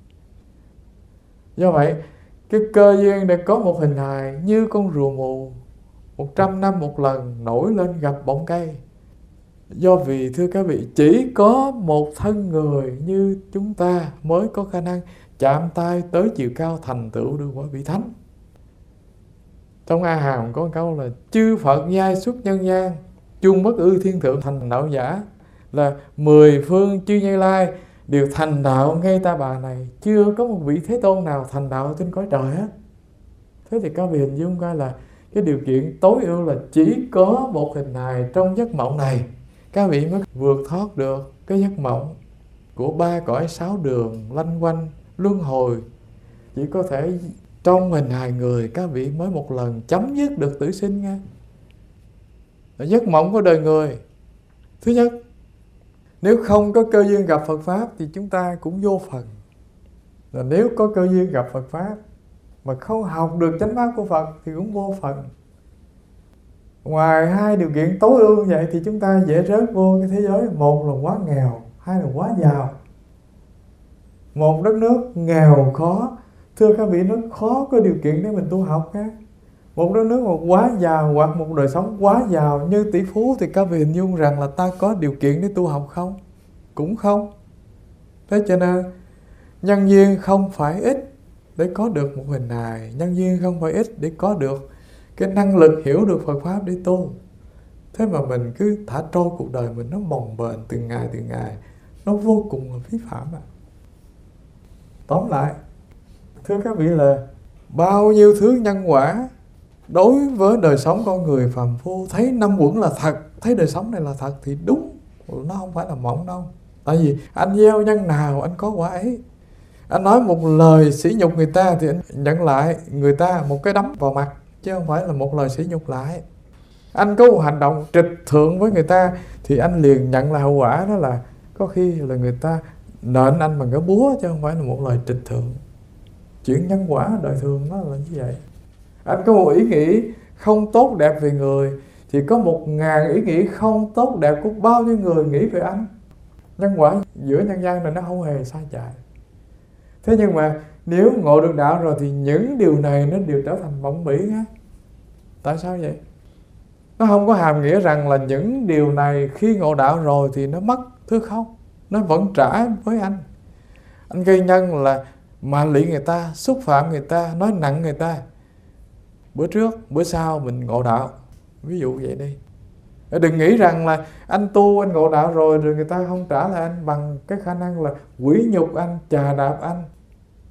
Do vậy, cái cơ duyên để có một hình hài như con rùa mù 100 năm một lần nổi lên gặp bọng cây. Do vì thưa các vị, chỉ có một thân người như chúng ta mới có khả năng chạm tay tới chiều cao thành tựu được quả vị thánh. Trong A Hàm có câu là chư Phật giai xuất nhân gian, chung bất ư thiên thượng thành đạo giả. Là 10 phương chư Như Lai đều thành đạo ngay ta bà này. Chưa có một vị Thế Tôn nào thành đạo trên cõi trời hết. Thế thì các vị hình dung coi là cái điều kiện tối ưu là chỉ có một hình hài trong giấc mộng này, các vị mới vượt thoát được cái giấc mộng của 3 cõi 6 đường lanh quanh luân hồi. Chỉ có thể trong hình hài người các vị mới một lần chấm dứt được tử sinh nha. Là giấc mộng của đời người. Thứ nhất, nếu không có cơ duyên gặp Phật Pháp thì chúng ta cũng vô phần. Và nếu có cơ duyên gặp Phật Pháp mà không học được chánh pháp của Phật thì cũng vô phần. Ngoài hai điều kiện tối ưu như vậy thì chúng ta dễ rớt vô cái thế giới. Một là quá nghèo, hai là quá giàu. Một đất nước nghèo khó, thưa các vị, nó khó có điều kiện để mình tu học ha. Một đất nước mà quá giàu hoặc một đời sống quá giàu như tỷ phú thì các vị hình dung rằng là ta có điều kiện để tu học không? Cũng không. Thế cho nên nhân duyên không phải ít để có được một hình hài, nhân duyên không phải ít để có được cái năng lực hiểu được Phật Pháp để tu. Thế mà mình cứ thả trôi cuộc đời mình, nó bồng bềnh từng ngày, nó vô cùng là phí phạm à. Tóm lại, thưa các vị, là bao nhiêu thứ nhân quả đối với đời sống con người phàm phu, thấy năm uẩn là thật, thấy đời sống này là thật thì đúng, nó không phải là mộng đâu. Tại vì anh gieo nhân nào anh có quả ấy. Anh nói một lời sỉ nhục người ta thì anh nhận lại người ta một cái đấm vào mặt, chứ không phải là một lời sỉ nhục lại. Anh có một hành động trịch thượng với người ta thì anh liền nhận là hậu quả, đó là có khi là người ta nện anh bằng cái búa, chứ không phải là một lời trịch thượng. Chuyện nhân quả đời thường nó là như vậy. Anh có một ý nghĩ không tốt đẹp về người thì có 1000 ý nghĩ không tốt đẹp của bao nhiêu người nghĩ về anh. Nhân quả giữa nhân gian này nó không hề sai chạy. Thế nhưng mà nếu ngộ được đạo rồi thì những điều này nó đều trở thành mộng bỉ á. Tại sao vậy? Nó không có hàm nghĩa rằng là những điều này khi ngộ đạo rồi thì nó mất, thưa không. Nó vẫn trả với anh. Anh gây nhân là mà lị người ta, xúc phạm người ta, nói nặng người ta. Bữa trước, bữa sau mình ngộ đạo. Ví dụ vậy đi. Đừng nghĩ rằng là anh tu, anh ngộ đạo rồi người ta không trả lại anh bằng cái khả năng là quỷ nhục anh, chà đạp anh,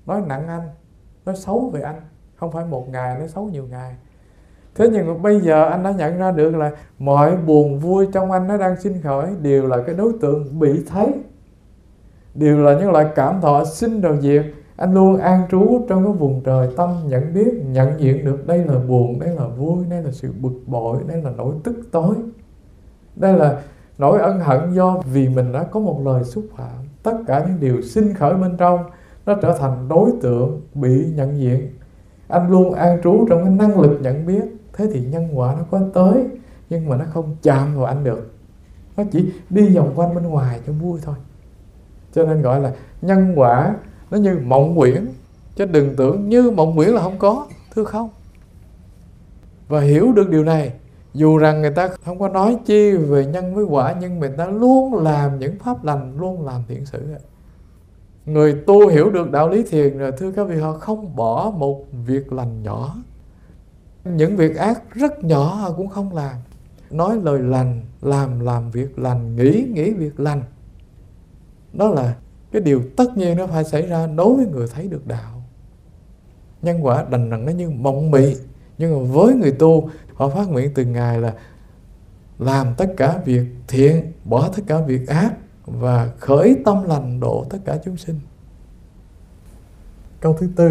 nói nặng anh, nói xấu về anh. Không phải một ngày nói xấu nhiều ngày. Thế nhưng mà bây giờ anh đã nhận ra được là mọi buồn vui trong anh nó đang sinh khởi đều là cái đối tượng bị thấy, đều là những loại cảm thọ sinh rồi diệt. Anh luôn an trú trong cái vùng trời tâm nhận biết, nhận diện được đây là buồn, đây là vui, đây là sự bực bội, đây là nỗi tức tối, đây là nỗi ân hận do vì mình đã có một lời xúc phạm. Tất cả những điều sinh khởi bên trong nó trở thành đối tượng bị nhận diện. Anh luôn an trú trong cái năng lực nhận biết. Thế thì nhân quả nó có tới, nhưng mà nó không chạm vào anh được. Nó chỉ đi vòng quanh bên ngoài cho vui thôi. Cho nên gọi là nhân quả nó như mộng quyển. Chứ đừng tưởng như mộng quyển là không có, thưa không. Và hiểu được điều này, dù rằng người ta không có nói chi về nhân với quả, nhưng người ta luôn làm những pháp lành, luôn làm thiện sự. Người tu hiểu được đạo lý thiền rồi, thưa các vị, họ không bỏ một việc lành nhỏ. Những việc ác rất nhỏ họ cũng không làm. Nói lời lành, làm việc lành, nghĩ việc lành. Đó là cái điều tất nhiên nó phải xảy ra đối với người thấy được đạo. Nhân quả đành rằng nó như mộng mị, nhưng mà với người tu, họ phát nguyện từng ngày là làm tất cả việc thiện, bỏ tất cả việc ác và khởi tâm lành độ tất cả chúng sinh. Câu thứ tư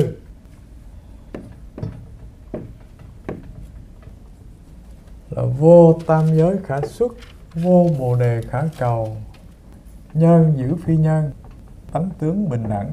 là vô tam giới khả xuất, vô bồ đề khả cầu, nhân giữ phi nhân, tánh tướng bình đẳng.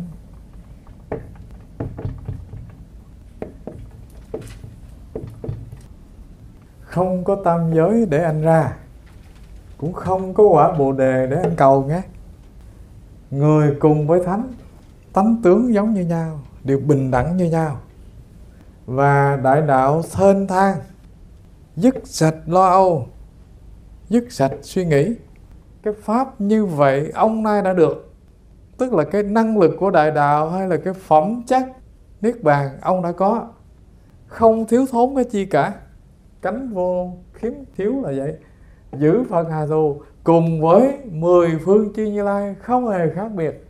Không có tam giới để anh ra, cũng không có quả bồ đề để anh cầu nhé. Người cùng với thánh, tánh tướng giống như nhau, đều bình đẳng như nhau. Và đại đạo thênh thang, dứt sạch lo âu, dứt sạch suy nghĩ. Cái pháp như vậy ông nay đã được. Tức là cái năng lực của đại đạo hay là cái phẩm chất niết bàn ông đã có. Không thiếu thốn cái chi cả. Cánh vô khiếm thiếu là vậy. Giữ Phật hà thù cùng với 10 phương chư Như Lai không hề khác biệt.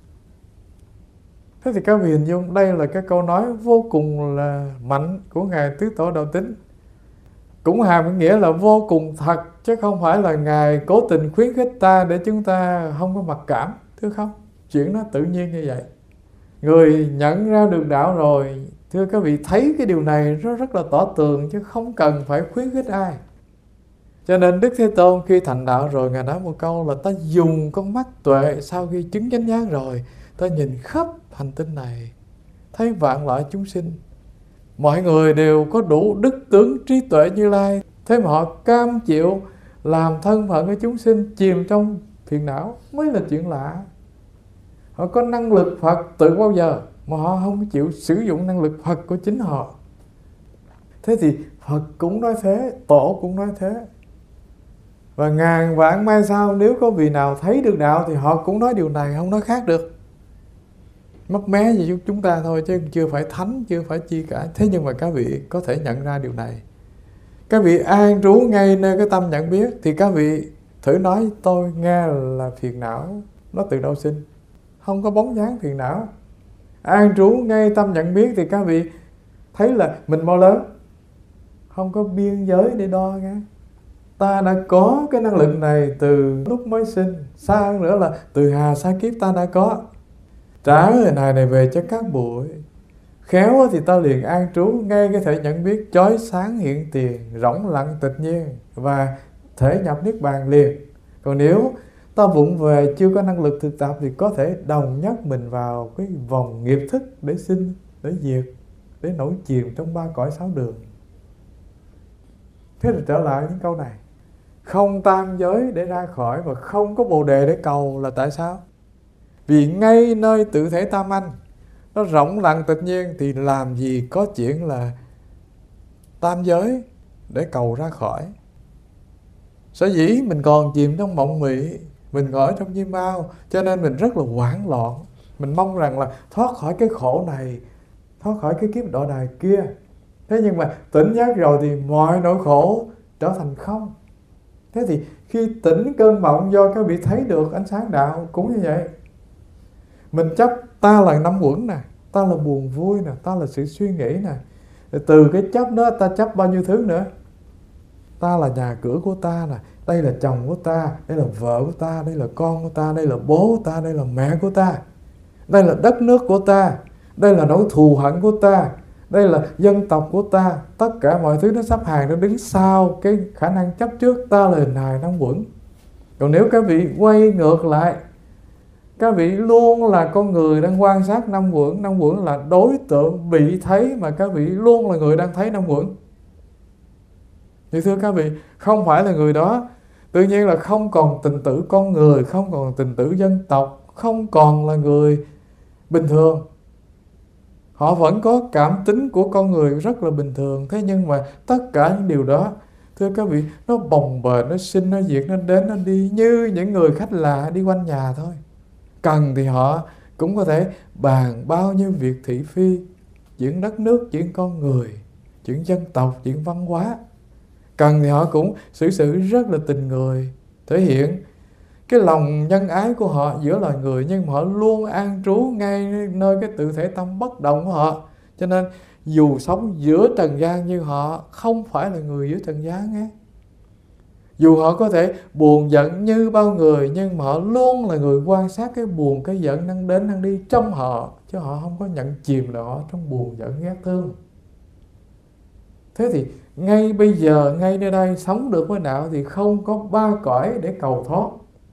Thế thì các vị hình dung đây là cái câu nói vô cùng là mạnh của Ngài Tứ Tổ Đạo Tín. Cũng hàm nghĩa là vô cùng thật, chứ không phải là Ngài cố tình khuyến khích ta để chúng ta không có mặc cảm, thưa không? Chuyện nó tự nhiên như vậy. Người nhận ra được đạo rồi, thưa các vị, thấy cái điều này nó rất là tỏ tường, chứ không cần phải khuyến khích ai. Cho nên Đức Thế Tôn khi thành đạo rồi, Ngài nói một câu là ta dùng con mắt tuệ sau khi chứng chánh giác rồi, ta nhìn khắp hành tinh này, thấy vạn loại chúng sinh, mọi người đều có đủ đức tướng trí tuệ Như Lai. Thế mà họ cam chịu làm thân phận của chúng sinh chìm trong phiền não mới là chuyện lạ. Họ có năng lực Phật từ bao giờ mà họ không chịu sử dụng năng lực Phật của chính họ. Thế thì Phật cũng nói thế, Tổ cũng nói thế. Và ngàn vạn mai sau nếu có vị nào thấy được đạo thì họ cũng nói điều này, không nói khác được. Mấp mé gì chúng ta thôi, chứ chưa phải thánh, chưa phải chi cả. Thế nhưng mà các vị có thể nhận ra điều này. Các vị an trú ngay nơi cái tâm nhận biết, thì các vị thử nói tôi nghe là phiền não nó từ đâu sinh? Không có bóng dáng phiền não. An trú ngay tâm nhận biết thì các vị thấy là mình bao lớn, không có biên giới để đo nghe. Ta đã có cái năng lực này từ lúc mới sinh, xa hơn nữa là từ hà sa kiếp ta đã có. Trả lời này về cho các bụi. Khéo thì ta liền an trú ngay cái thể nhận biết chói sáng hiện tiền, rỗng lặng tịch nhiên và thể nhập niết bàn liền. Còn nếu ta vụng về chưa có năng lực thực tập thì có thể đồng nhất mình vào cái vòng nghiệp thức để sinh, để diệt, để nổi chìm trong ba cõi sáu đường. Thế thì trở lại những câu này. Không tam giới để ra khỏi và không có bồ đề để cầu là tại sao? Vì ngay nơi tự thể tam anh nó rỗng lặng tịch nhiên thì làm gì có chuyện là tam giới để cầu ra khỏi. Sở dĩ mình còn chìm trong mộng mị, mình ở trong chim bao, cho nên mình rất là hoảng loạn. Mình mong rằng là thoát khỏi cái khổ này, thoát khỏi cái kiếp độ này kia. Thế nhưng mà tỉnh giác rồi thì mọi nỗi khổ trở thành không. Thế thì khi tỉnh cơn mộng do các vị thấy được ánh sáng đạo cũng như vậy. Mình chấp ta là năm uẩn nè, ta là buồn vui nè, ta là sự suy nghĩ nè. Từ cái chấp đó ta chấp bao nhiêu thứ nữa. Ta là nhà cửa của ta nè, đây là chồng của ta, đây là vợ của ta, đây là con của ta, đây là bố của ta, đây là mẹ của ta, đây là đất nước của ta, đây là nỗi thù hận của ta, đây là dân tộc của ta. Tất cả mọi thứ nó sắp hàng, nó đứng sau cái khả năng chấp trước. Ta là hình hài năm uẩn. Còn nếu các vị quay ngược lại, các vị luôn là con người đang quan sát năm uẩn. Năm uẩn là đối tượng bị thấy, mà các vị luôn là người đang thấy năm uẩn. Thì thưa các vị, không phải là người đó tự nhiên là không còn tình tử con người, không còn tình tử dân tộc, không còn là người bình thường. Họ vẫn có cảm tính của con người rất là bình thường. Thế nhưng mà tất cả những điều đó, thưa các vị, nó bồng bềnh, nó sinh, nó diệt, nó đến, nó đi, như những người khách lạ đi quanh nhà thôi. Cần thì họ cũng có thể bàn bao nhiêu việc thị phi, chuyện đất nước, chuyện con người, chuyện dân tộc, chuyện văn hóa. Cần thì họ cũng xử sự rất là tình người, thể hiện cái lòng nhân ái của họ giữa loài người, nhưng mà họ luôn an trú ngay nơi cái tự thể tâm bất động của họ. Cho nên dù sống giữa trần gian, nhưng họ không phải là người giữa trần gian nghe. Dù họ có thể buồn giận như bao người, nhưng mà họ luôn là người quan sát cái buồn, cái giận đang đến đang đi trong họ, chứ họ không có nhận chìm là họ trong buồn giận ghét thương. Thế thì ngay bây giờ, ngay nơi đây, sống được với đạo thì không có ba cõi để cầu thoát,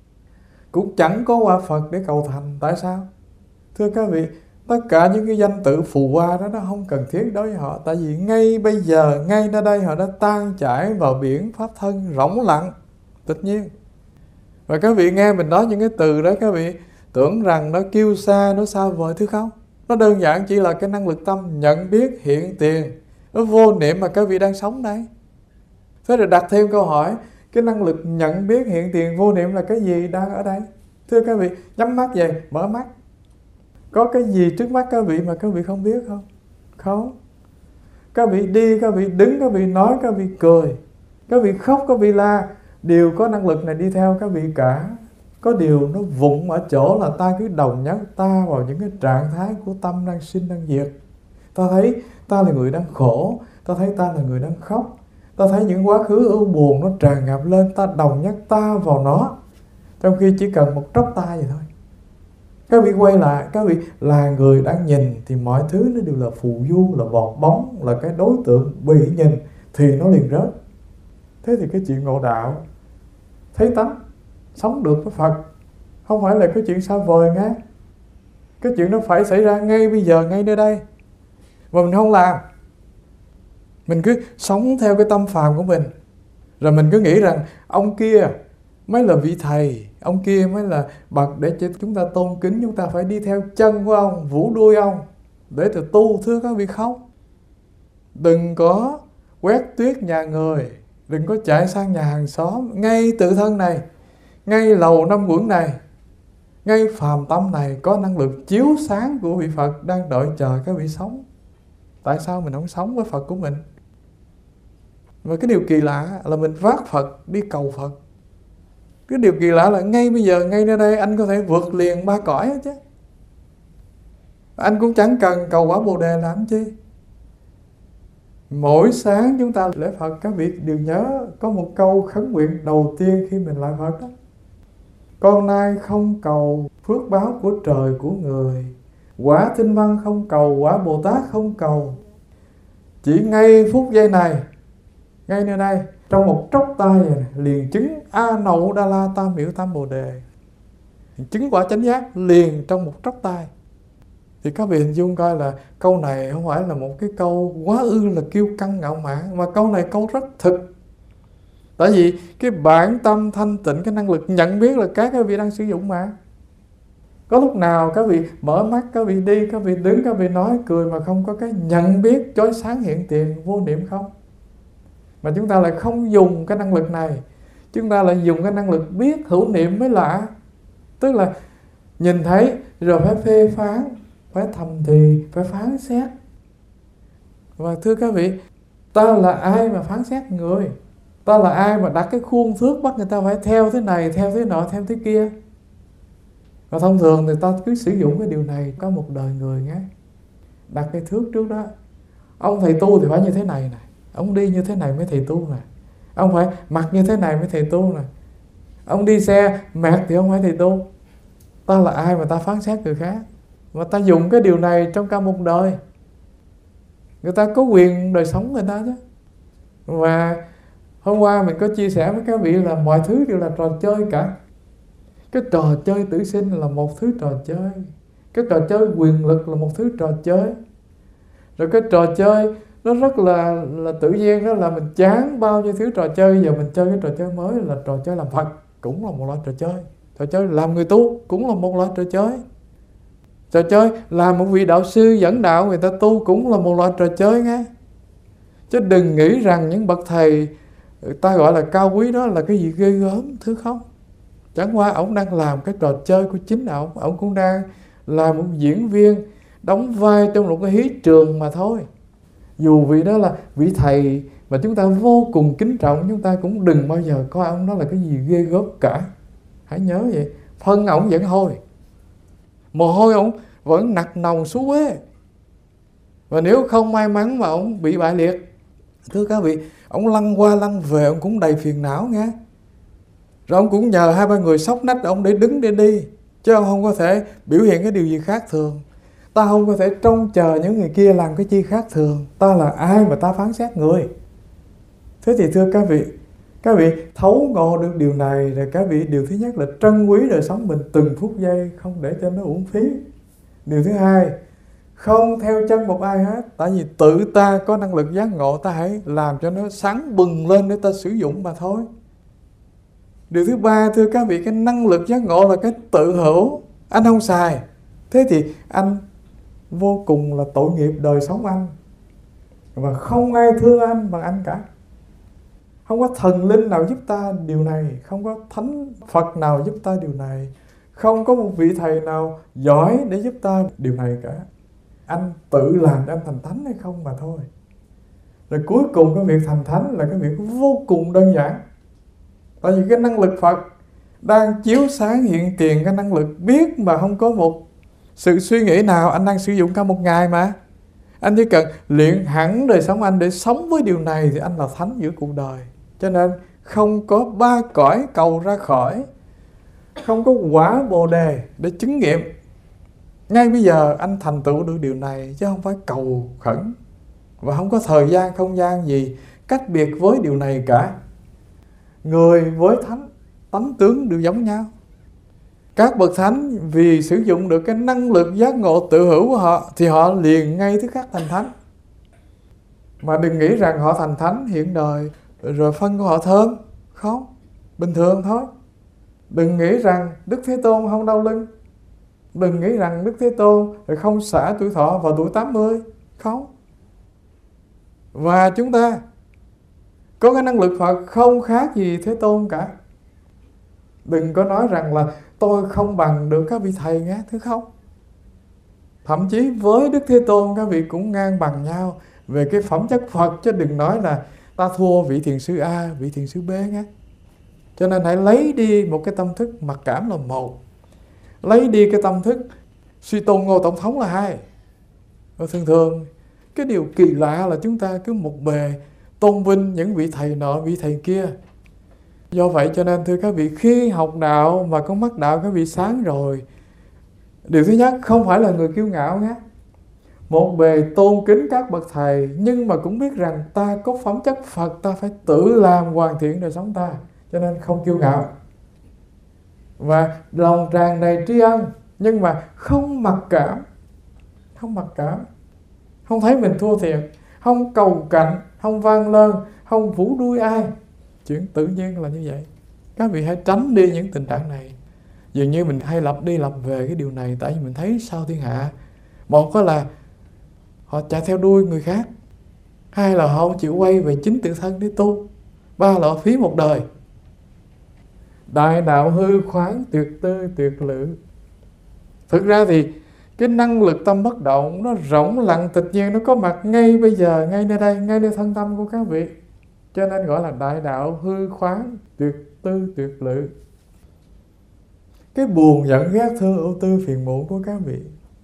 cũng chẳng có qua Phật để cầu thành. Tại sao? Thưa các vị, tất cả những cái danh tự phù hoa đó nó không cần thiết đối với họ. Tại vì ngay bây giờ, ngay nơi đây họ đã tan chảy vào biển pháp thân rỗng lặng, tự nhiên. Và các vị nghe mình nói những cái từ đó, các vị tưởng rằng nó kiêu sa, nó xa vời, thứ không. Nó đơn giản chỉ là cái năng lực tâm nhận biết hiện tiền, nó vô niệm mà các vị đang sống đây. Thế rồi đặt thêm câu hỏi, cái năng lực nhận biết hiện tiền vô niệm là cái gì đang ở đây? Thưa các vị, nhắm mắt về, mở mắt, có cái gì trước mắt các vị mà các vị không biết không? Không. Các vị đi, các vị đứng, các vị nói, các vị cười, các vị khóc, các vị la, đều có năng lực này đi theo các vị cả. Có điều nó vụng ở chỗ là ta cứ đồng nhất ta vào những cái trạng thái của tâm đang sinh đang diệt. Ta thấy ta là người đang khổ, ta thấy ta là người đang khóc, ta thấy những quá khứ ưu buồn nó tràn ngập lên, ta đồng nhất ta vào nó, trong khi chỉ cần một tróc tay vậy thôi. Các vị quay lại, các vị là người đang nhìn thì mọi thứ nó đều là phù du, là bọt bóng, là cái đối tượng bị nhìn thì nó liền rớt. Thế thì cái chuyện ngộ đạo, thấy tánh, sống được với Phật không phải là cái chuyện xa vời nghe. Cái chuyện nó phải xảy ra ngay bây giờ, ngay nơi đây. Mà mình không làm, mình cứ sống theo cái tâm phàm của mình, rồi mình cứ nghĩ rằng ông kia mới là vị thầy, ông kia mới là bậc để cho chúng ta tôn kính, chúng ta phải đi theo chân của ông, vũ đuôi ông để từ tu. Thưa các vị, không. Đừng có quét tuyết nhà người, đừng có chạy sang nhà hàng xóm. Ngay tự thân này, ngay lầu năm uẩn này, ngay phàm tâm này có năng lực chiếu sáng của vị Phật đang đợi chờ các vị sống. Tại sao mình không sống với Phật của mình? Và cái điều kỳ lạ là mình vác Phật đi cầu Phật. Cái điều kỳ lạ là ngay bây giờ, ngay nơi đây anh có thể vượt liền ba cõi hết chứ. Anh cũng chẳng cần cầu quả Bồ Đề làm chi. Mỗi sáng chúng ta lễ Phật, các vị đều nhớ có một câu khấn nguyện đầu tiên khi mình lại Phật đó: con nay không cầu phước báo của trời của người, quả tinh văn không cầu, quả Bồ Tát không cầu. Chỉ ngay phút giây này, ngay nơi đây, trong một tróc tay liền chứng A Nậu Đa La Tam Miểu Tam Bồ Đề, chứng quả chánh giác liền trong một tróc tay. Thì các vị hình dung coi là câu này không phải là một cái câu quá ư là kiêu căng ngạo mạn, mà câu này câu rất thực. Tại vì cái bản tâm thanh tịnh, cái năng lực nhận biết là các vị đang sử dụng mà. Có lúc nào các vị mở mắt, các vị đi, các vị đứng, các vị nói, cười mà không có cái nhận biết chói sáng hiện tiền vô niệm không? Mà chúng ta lại không dùng cái năng lực này, chúng ta lại dùng cái năng lực biết hữu niệm mới lạ. Tức là nhìn thấy rồi phải phê phán, phải thầm thì, phải phán xét. Và thưa các vị, ta là ai mà phán xét người? Ta là ai mà đặt cái khuôn thước bắt người ta phải theo thế này, theo thế nọ, theo thế kia? Và thông thường thì ta cứ sử dụng cái điều này có một đời người nghe. đặt cái thước trước đó. Ông thầy tu thì phải như thế này nè, ông đi như thế này mới thầy tu nè, ông phải mặc như thế này mới thầy tu nè, ông đi xe mệt thì không phải thầy tu. Ta là ai mà ta phán xét người khác? Mà ta dùng cái điều này trong cả một đời. Người ta có quyền đời sống người ta chứ. Và hôm qua mình có chia sẻ với các vị là mọi thứ đều là trò chơi cả. Cái trò chơi tử sinh là một thứ trò chơi, cái trò chơi quyền lực là một thứ trò chơi. Rồi cái trò chơi nó rất là tự nhiên, đó là mình chán bao nhiêu thứ trò chơi, giờ mình chơi cái trò chơi mới là trò chơi làm Phật, cũng là một loại trò chơi. Trò chơi làm người tu cũng là một loại trò chơi. Trò chơi làm một vị đạo sư dẫn đạo người ta tu cũng là một loại trò chơi nghe. Chứ đừng nghĩ rằng những bậc thầy ta gọi là cao quý đó là cái gì ghê gớm, thứ không. Chẳng qua ông đang làm cái trò chơi của chính ông cũng đang là một diễn viên đóng vai trong một cái hí trường mà thôi. Dù vị đó là vị thầy mà chúng ta vô cùng kính trọng, chúng ta cũng đừng bao giờ coi ông đó là cái gì ghê gớm cả. Hãy nhớ vậy. Phân ổng vẫn hôi, mồ hôi ổng vẫn nặc nồng xuống quê. Và nếu không may mắn mà ổng bị bại liệt, thưa các vị, ổng lăn qua lăn về ổng cũng đầy phiền não nghe. Rồi ông cũng nhờ 2-3 người xốc nách ông để đứng để đi, chứ ông không có thể biểu hiện cái điều gì khác thường. Ta không có thể trông chờ những người kia làm cái chi khác thường. Ta là ai mà ta phán xét người? Thế thì thưa các vị thấu ngộ được điều này, là các vị điều thứ nhất là trân quý đời sống mình từng phút giây, không để cho nó uổng phí. Điều thứ hai, không theo chân một ai hết, tại vì tự ta có năng lực giác ngộ, ta hãy làm cho nó sáng bừng lên để ta sử dụng mà thôi. Điều thứ ba, thưa các vị, cái năng lực giác ngộ là cái tự hữu, anh không xài, thế thì anh vô cùng là tội nghiệp đời sống anh. Và không ai thương anh bằng anh cả. Không có thần linh nào giúp ta điều này, không có thánh Phật nào giúp ta điều này, không có một vị thầy nào giỏi để giúp ta điều này cả. Anh tự làm để anh thành thánh hay không mà thôi. Rồi cuối cùng cái việc thành thánh là cái việc vô cùng đơn giản. Tại vì cái năng lực Phật đang chiếu sáng hiện tiền, cái năng lực biết mà không có một sự suy nghĩ nào, anh đang sử dụng cả một ngày mà. Anh chỉ cần luyện hẳn đời sống anh để sống với điều này thì anh là thánh giữa cuộc đời. Cho nên không có 3 cõi cầu ra khỏi, không có quả Bồ Đề để chứng nghiệm. Ngay bây giờ anh thành tựu được điều này, chứ không phải cầu khẩn. Và không có thời gian, không gian gì cách biệt với điều này cả. Người với thánh, tánh tướng đều giống nhau. Các bậc thánh vì sử dụng được cái năng lực giác ngộ tự hữu của họ thì họ liền ngay tức khắc thành thánh. Mà đừng nghĩ rằng họ thành thánh hiện đời rồi phân của họ thơm. Không, bình thường thôi. Đừng nghĩ rằng Đức Thế Tôn không đau lưng. Đừng nghĩ rằng Đức Thế Tôn không xả tuổi thọ vào tuổi 80. Không. Và chúng ta có cái năng lực Phật không khác gì Thế Tôn cả. Đừng có nói rằng là tôi không bằng được các vị thầy nghe, thứ không. Thậm chí với Đức Thế Tôn các vị cũng ngang bằng nhau về cái phẩm chất Phật, chứ đừng nói là ta thua vị thiền sư A, vị thiền sư B nghe. Cho nên hãy lấy đi một cái tâm thức mặc cảm là một, lấy đi cái tâm thức suy tôn Ngô Tổng thống là hai. Và thường cái điều kỳ lạ là chúng ta cứ một bề tôn vinh những vị thầy nọ, vị thầy kia. Do vậy cho nên thưa các vị, khi học đạo mà con mắt đạo các vị sáng rồi, điều thứ nhất không phải là người kiêu ngạo nhé. Một bề tôn kính các bậc thầy, nhưng mà cũng biết rằng ta có phẩm chất Phật, ta phải tự làm hoàn thiện đời sống ta, cho nên không kiêu ngạo. Và lòng tràn đầy tri ân, nhưng mà không mặc cảm. Không mặc cảm, không thấy mình thua thiệt, không cầu cạnh, không vang lơn, không vũ đuôi ai. Chuyện tự nhiên là như vậy. Các vị hãy tránh đi những tình trạng này. Dường như mình hay lặp đi lặp về cái điều này, tại vì mình thấy sau thiên hạ, một là họ chạy theo đuôi người khác, hai là họ không chịu quay về chính tự thân để tu, ba là họ phí một đời. Đại đạo hư khoáng, tuyệt tư tuyệt lự. Thực ra thì cái năng lực tâm bất động nó rỗng lặng tịch nhiên, nó có mặt ngay bây giờ, ngay nơi đây, ngay nơi thân tâm của các vị. Cho nên gọi là đại đạo hư khoáng, tuyệt tư tuyệt lự. Cái buồn giận ghét thương ưu tư phiền muộn của các vị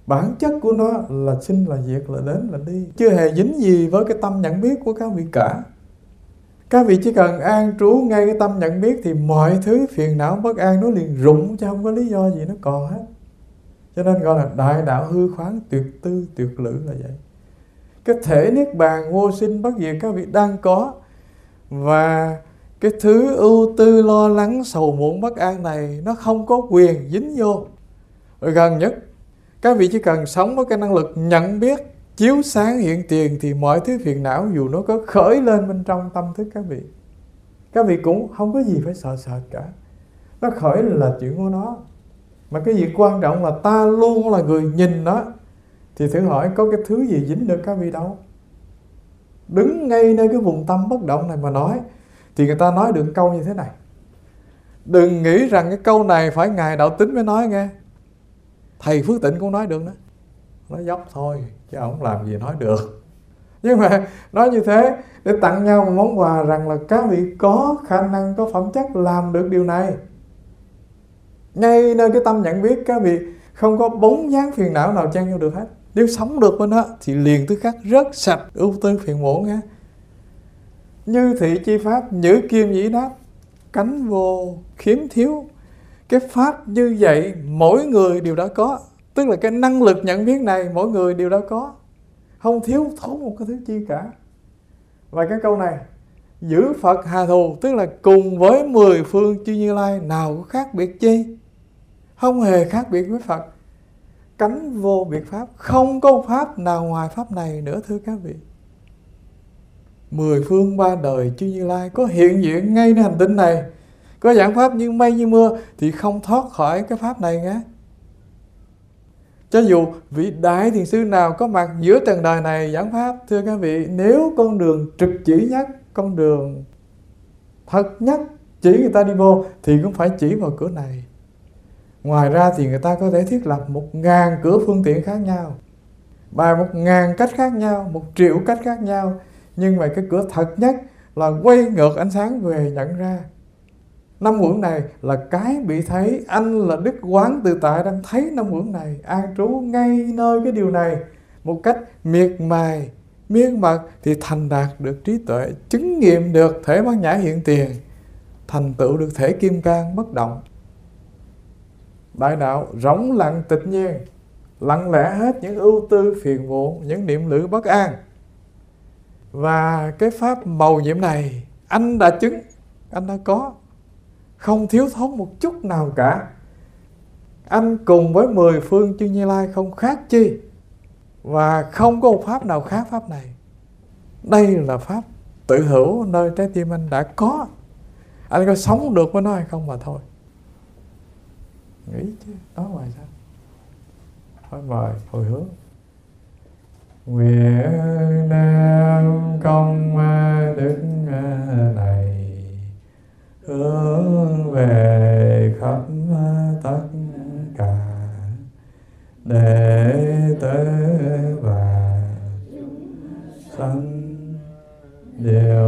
Bản chất của nó là sinh là diệt, là đến là đi, chưa hề dính gì với cái tâm nhận biết của các vị cả. Các vị chỉ cần an trú ngay cái tâm nhận biết thì mọi thứ phiền não bất an nó liền rụng, chứ không có lý do gì nó còn hết. Cho nên gọi là đại đạo hư khoáng tuyệt tư tuyệt lự là vậy. Cái thể niết bàn vô sinh bất diệt các vị đang có, và cái thứ ưu tư lo lắng sầu muộn bất an này nó không có quyền dính vô. Rồi gần nhất các vị chỉ cần sống với cái năng lực nhận biết chiếu sáng hiện tiền, thì mọi thứ phiền não dù nó có khởi lên bên trong tâm thức các vị cũng không có gì phải sợ sệt cả. Nó khởi là chuyện của nó. Mà cái việc quan trọng là ta luôn là người nhìn nó. Thì thử hỏi có cái thứ gì dính được các vị đâu. Đứng ngay nơi cái vùng tâm bất động này mà nói, thì người ta nói được câu như thế này: đừng nghĩ rằng cái câu này phải Ngài Đạo Tính mới nói nghe. Thầy Phước Tịnh cũng nói được đó. Nói dốc thôi, chứ không làm gì nói được. Nhưng mà nói như thế để tặng nhau một món quà rằng là các vị có khả năng, có phẩm chất làm được điều này. Ngay nơi cái tâm nhận biết các vị không có bóng dáng phiền não nào chen vô được hết. Nếu sống được bên đó thì liền tức khắc rớt sạch ưu tư phiền muộn nha. Như thị chi pháp, nhữ kim nhĩ đáp, cánh vô khiếm thiếu. Cái pháp như vậy mỗi người đều đã có. Tức là cái năng lực nhận biết này mỗi người đều đã có, không thiếu thốn một cái thứ chi cả. Và cái câu này giữ Phật hà thù, tức là cùng với 10 phương chư Như Lai nào có khác biệt chi, không hề khác biệt với Phật. Cánh vô biệt pháp, không có pháp nào ngoài pháp này nữa thưa các vị. 10 phương ba đời chư Như Lai có hiện diện ngay nơi hành tinh này, có giảng pháp như mây như mưa, thì không thoát khỏi cái pháp này nghe. Cho dù vị đại thiền sư nào có mặt giữa trần đời này giảng pháp, thưa các vị, nếu con đường trực chỉ nhất, con đường thật nhất chỉ người ta đi vô, thì cũng phải chỉ vào cửa này. Ngoài ra thì người ta có thể thiết lập 1000 cửa phương tiện khác nhau, bài 1000 cách khác nhau, 1 triệu cách khác nhau. Nhưng mà cái cửa thật nhất là quay ngược ánh sáng về nhận ra. 5 uẩn này là cái bị thấy. Anh là Đức Quán Tự Tại đang thấy 5 uẩn này, an trú ngay nơi cái điều này một cách miệt mài, miên mật, thì thành đạt được trí tuệ, chứng nghiệm được thể bát nhã hiện tiền, thành tựu được thể kim cang bất động. Đại đạo rỗng lặng tịch nhiên, lặng lẽ hết những ưu tư phiền muộn, những niệm lữ bất an. Và cái pháp màu nhiệm này anh đã chứng, anh đã có, không thiếu thốn một chút nào cả. Anh cùng với 10 phương chư Như Lai không khác chi, và không có một pháp nào khác pháp này. Đây là pháp tự hữu nơi trái tim anh đã có. Anh có sống được với nó hay không mà thôi. Nghĩ chứ, nói ngoài sao? Thôi mời hồi hướng. Nguyện đem công đức này hướng về khắp tất cả đệ tử và sanh đều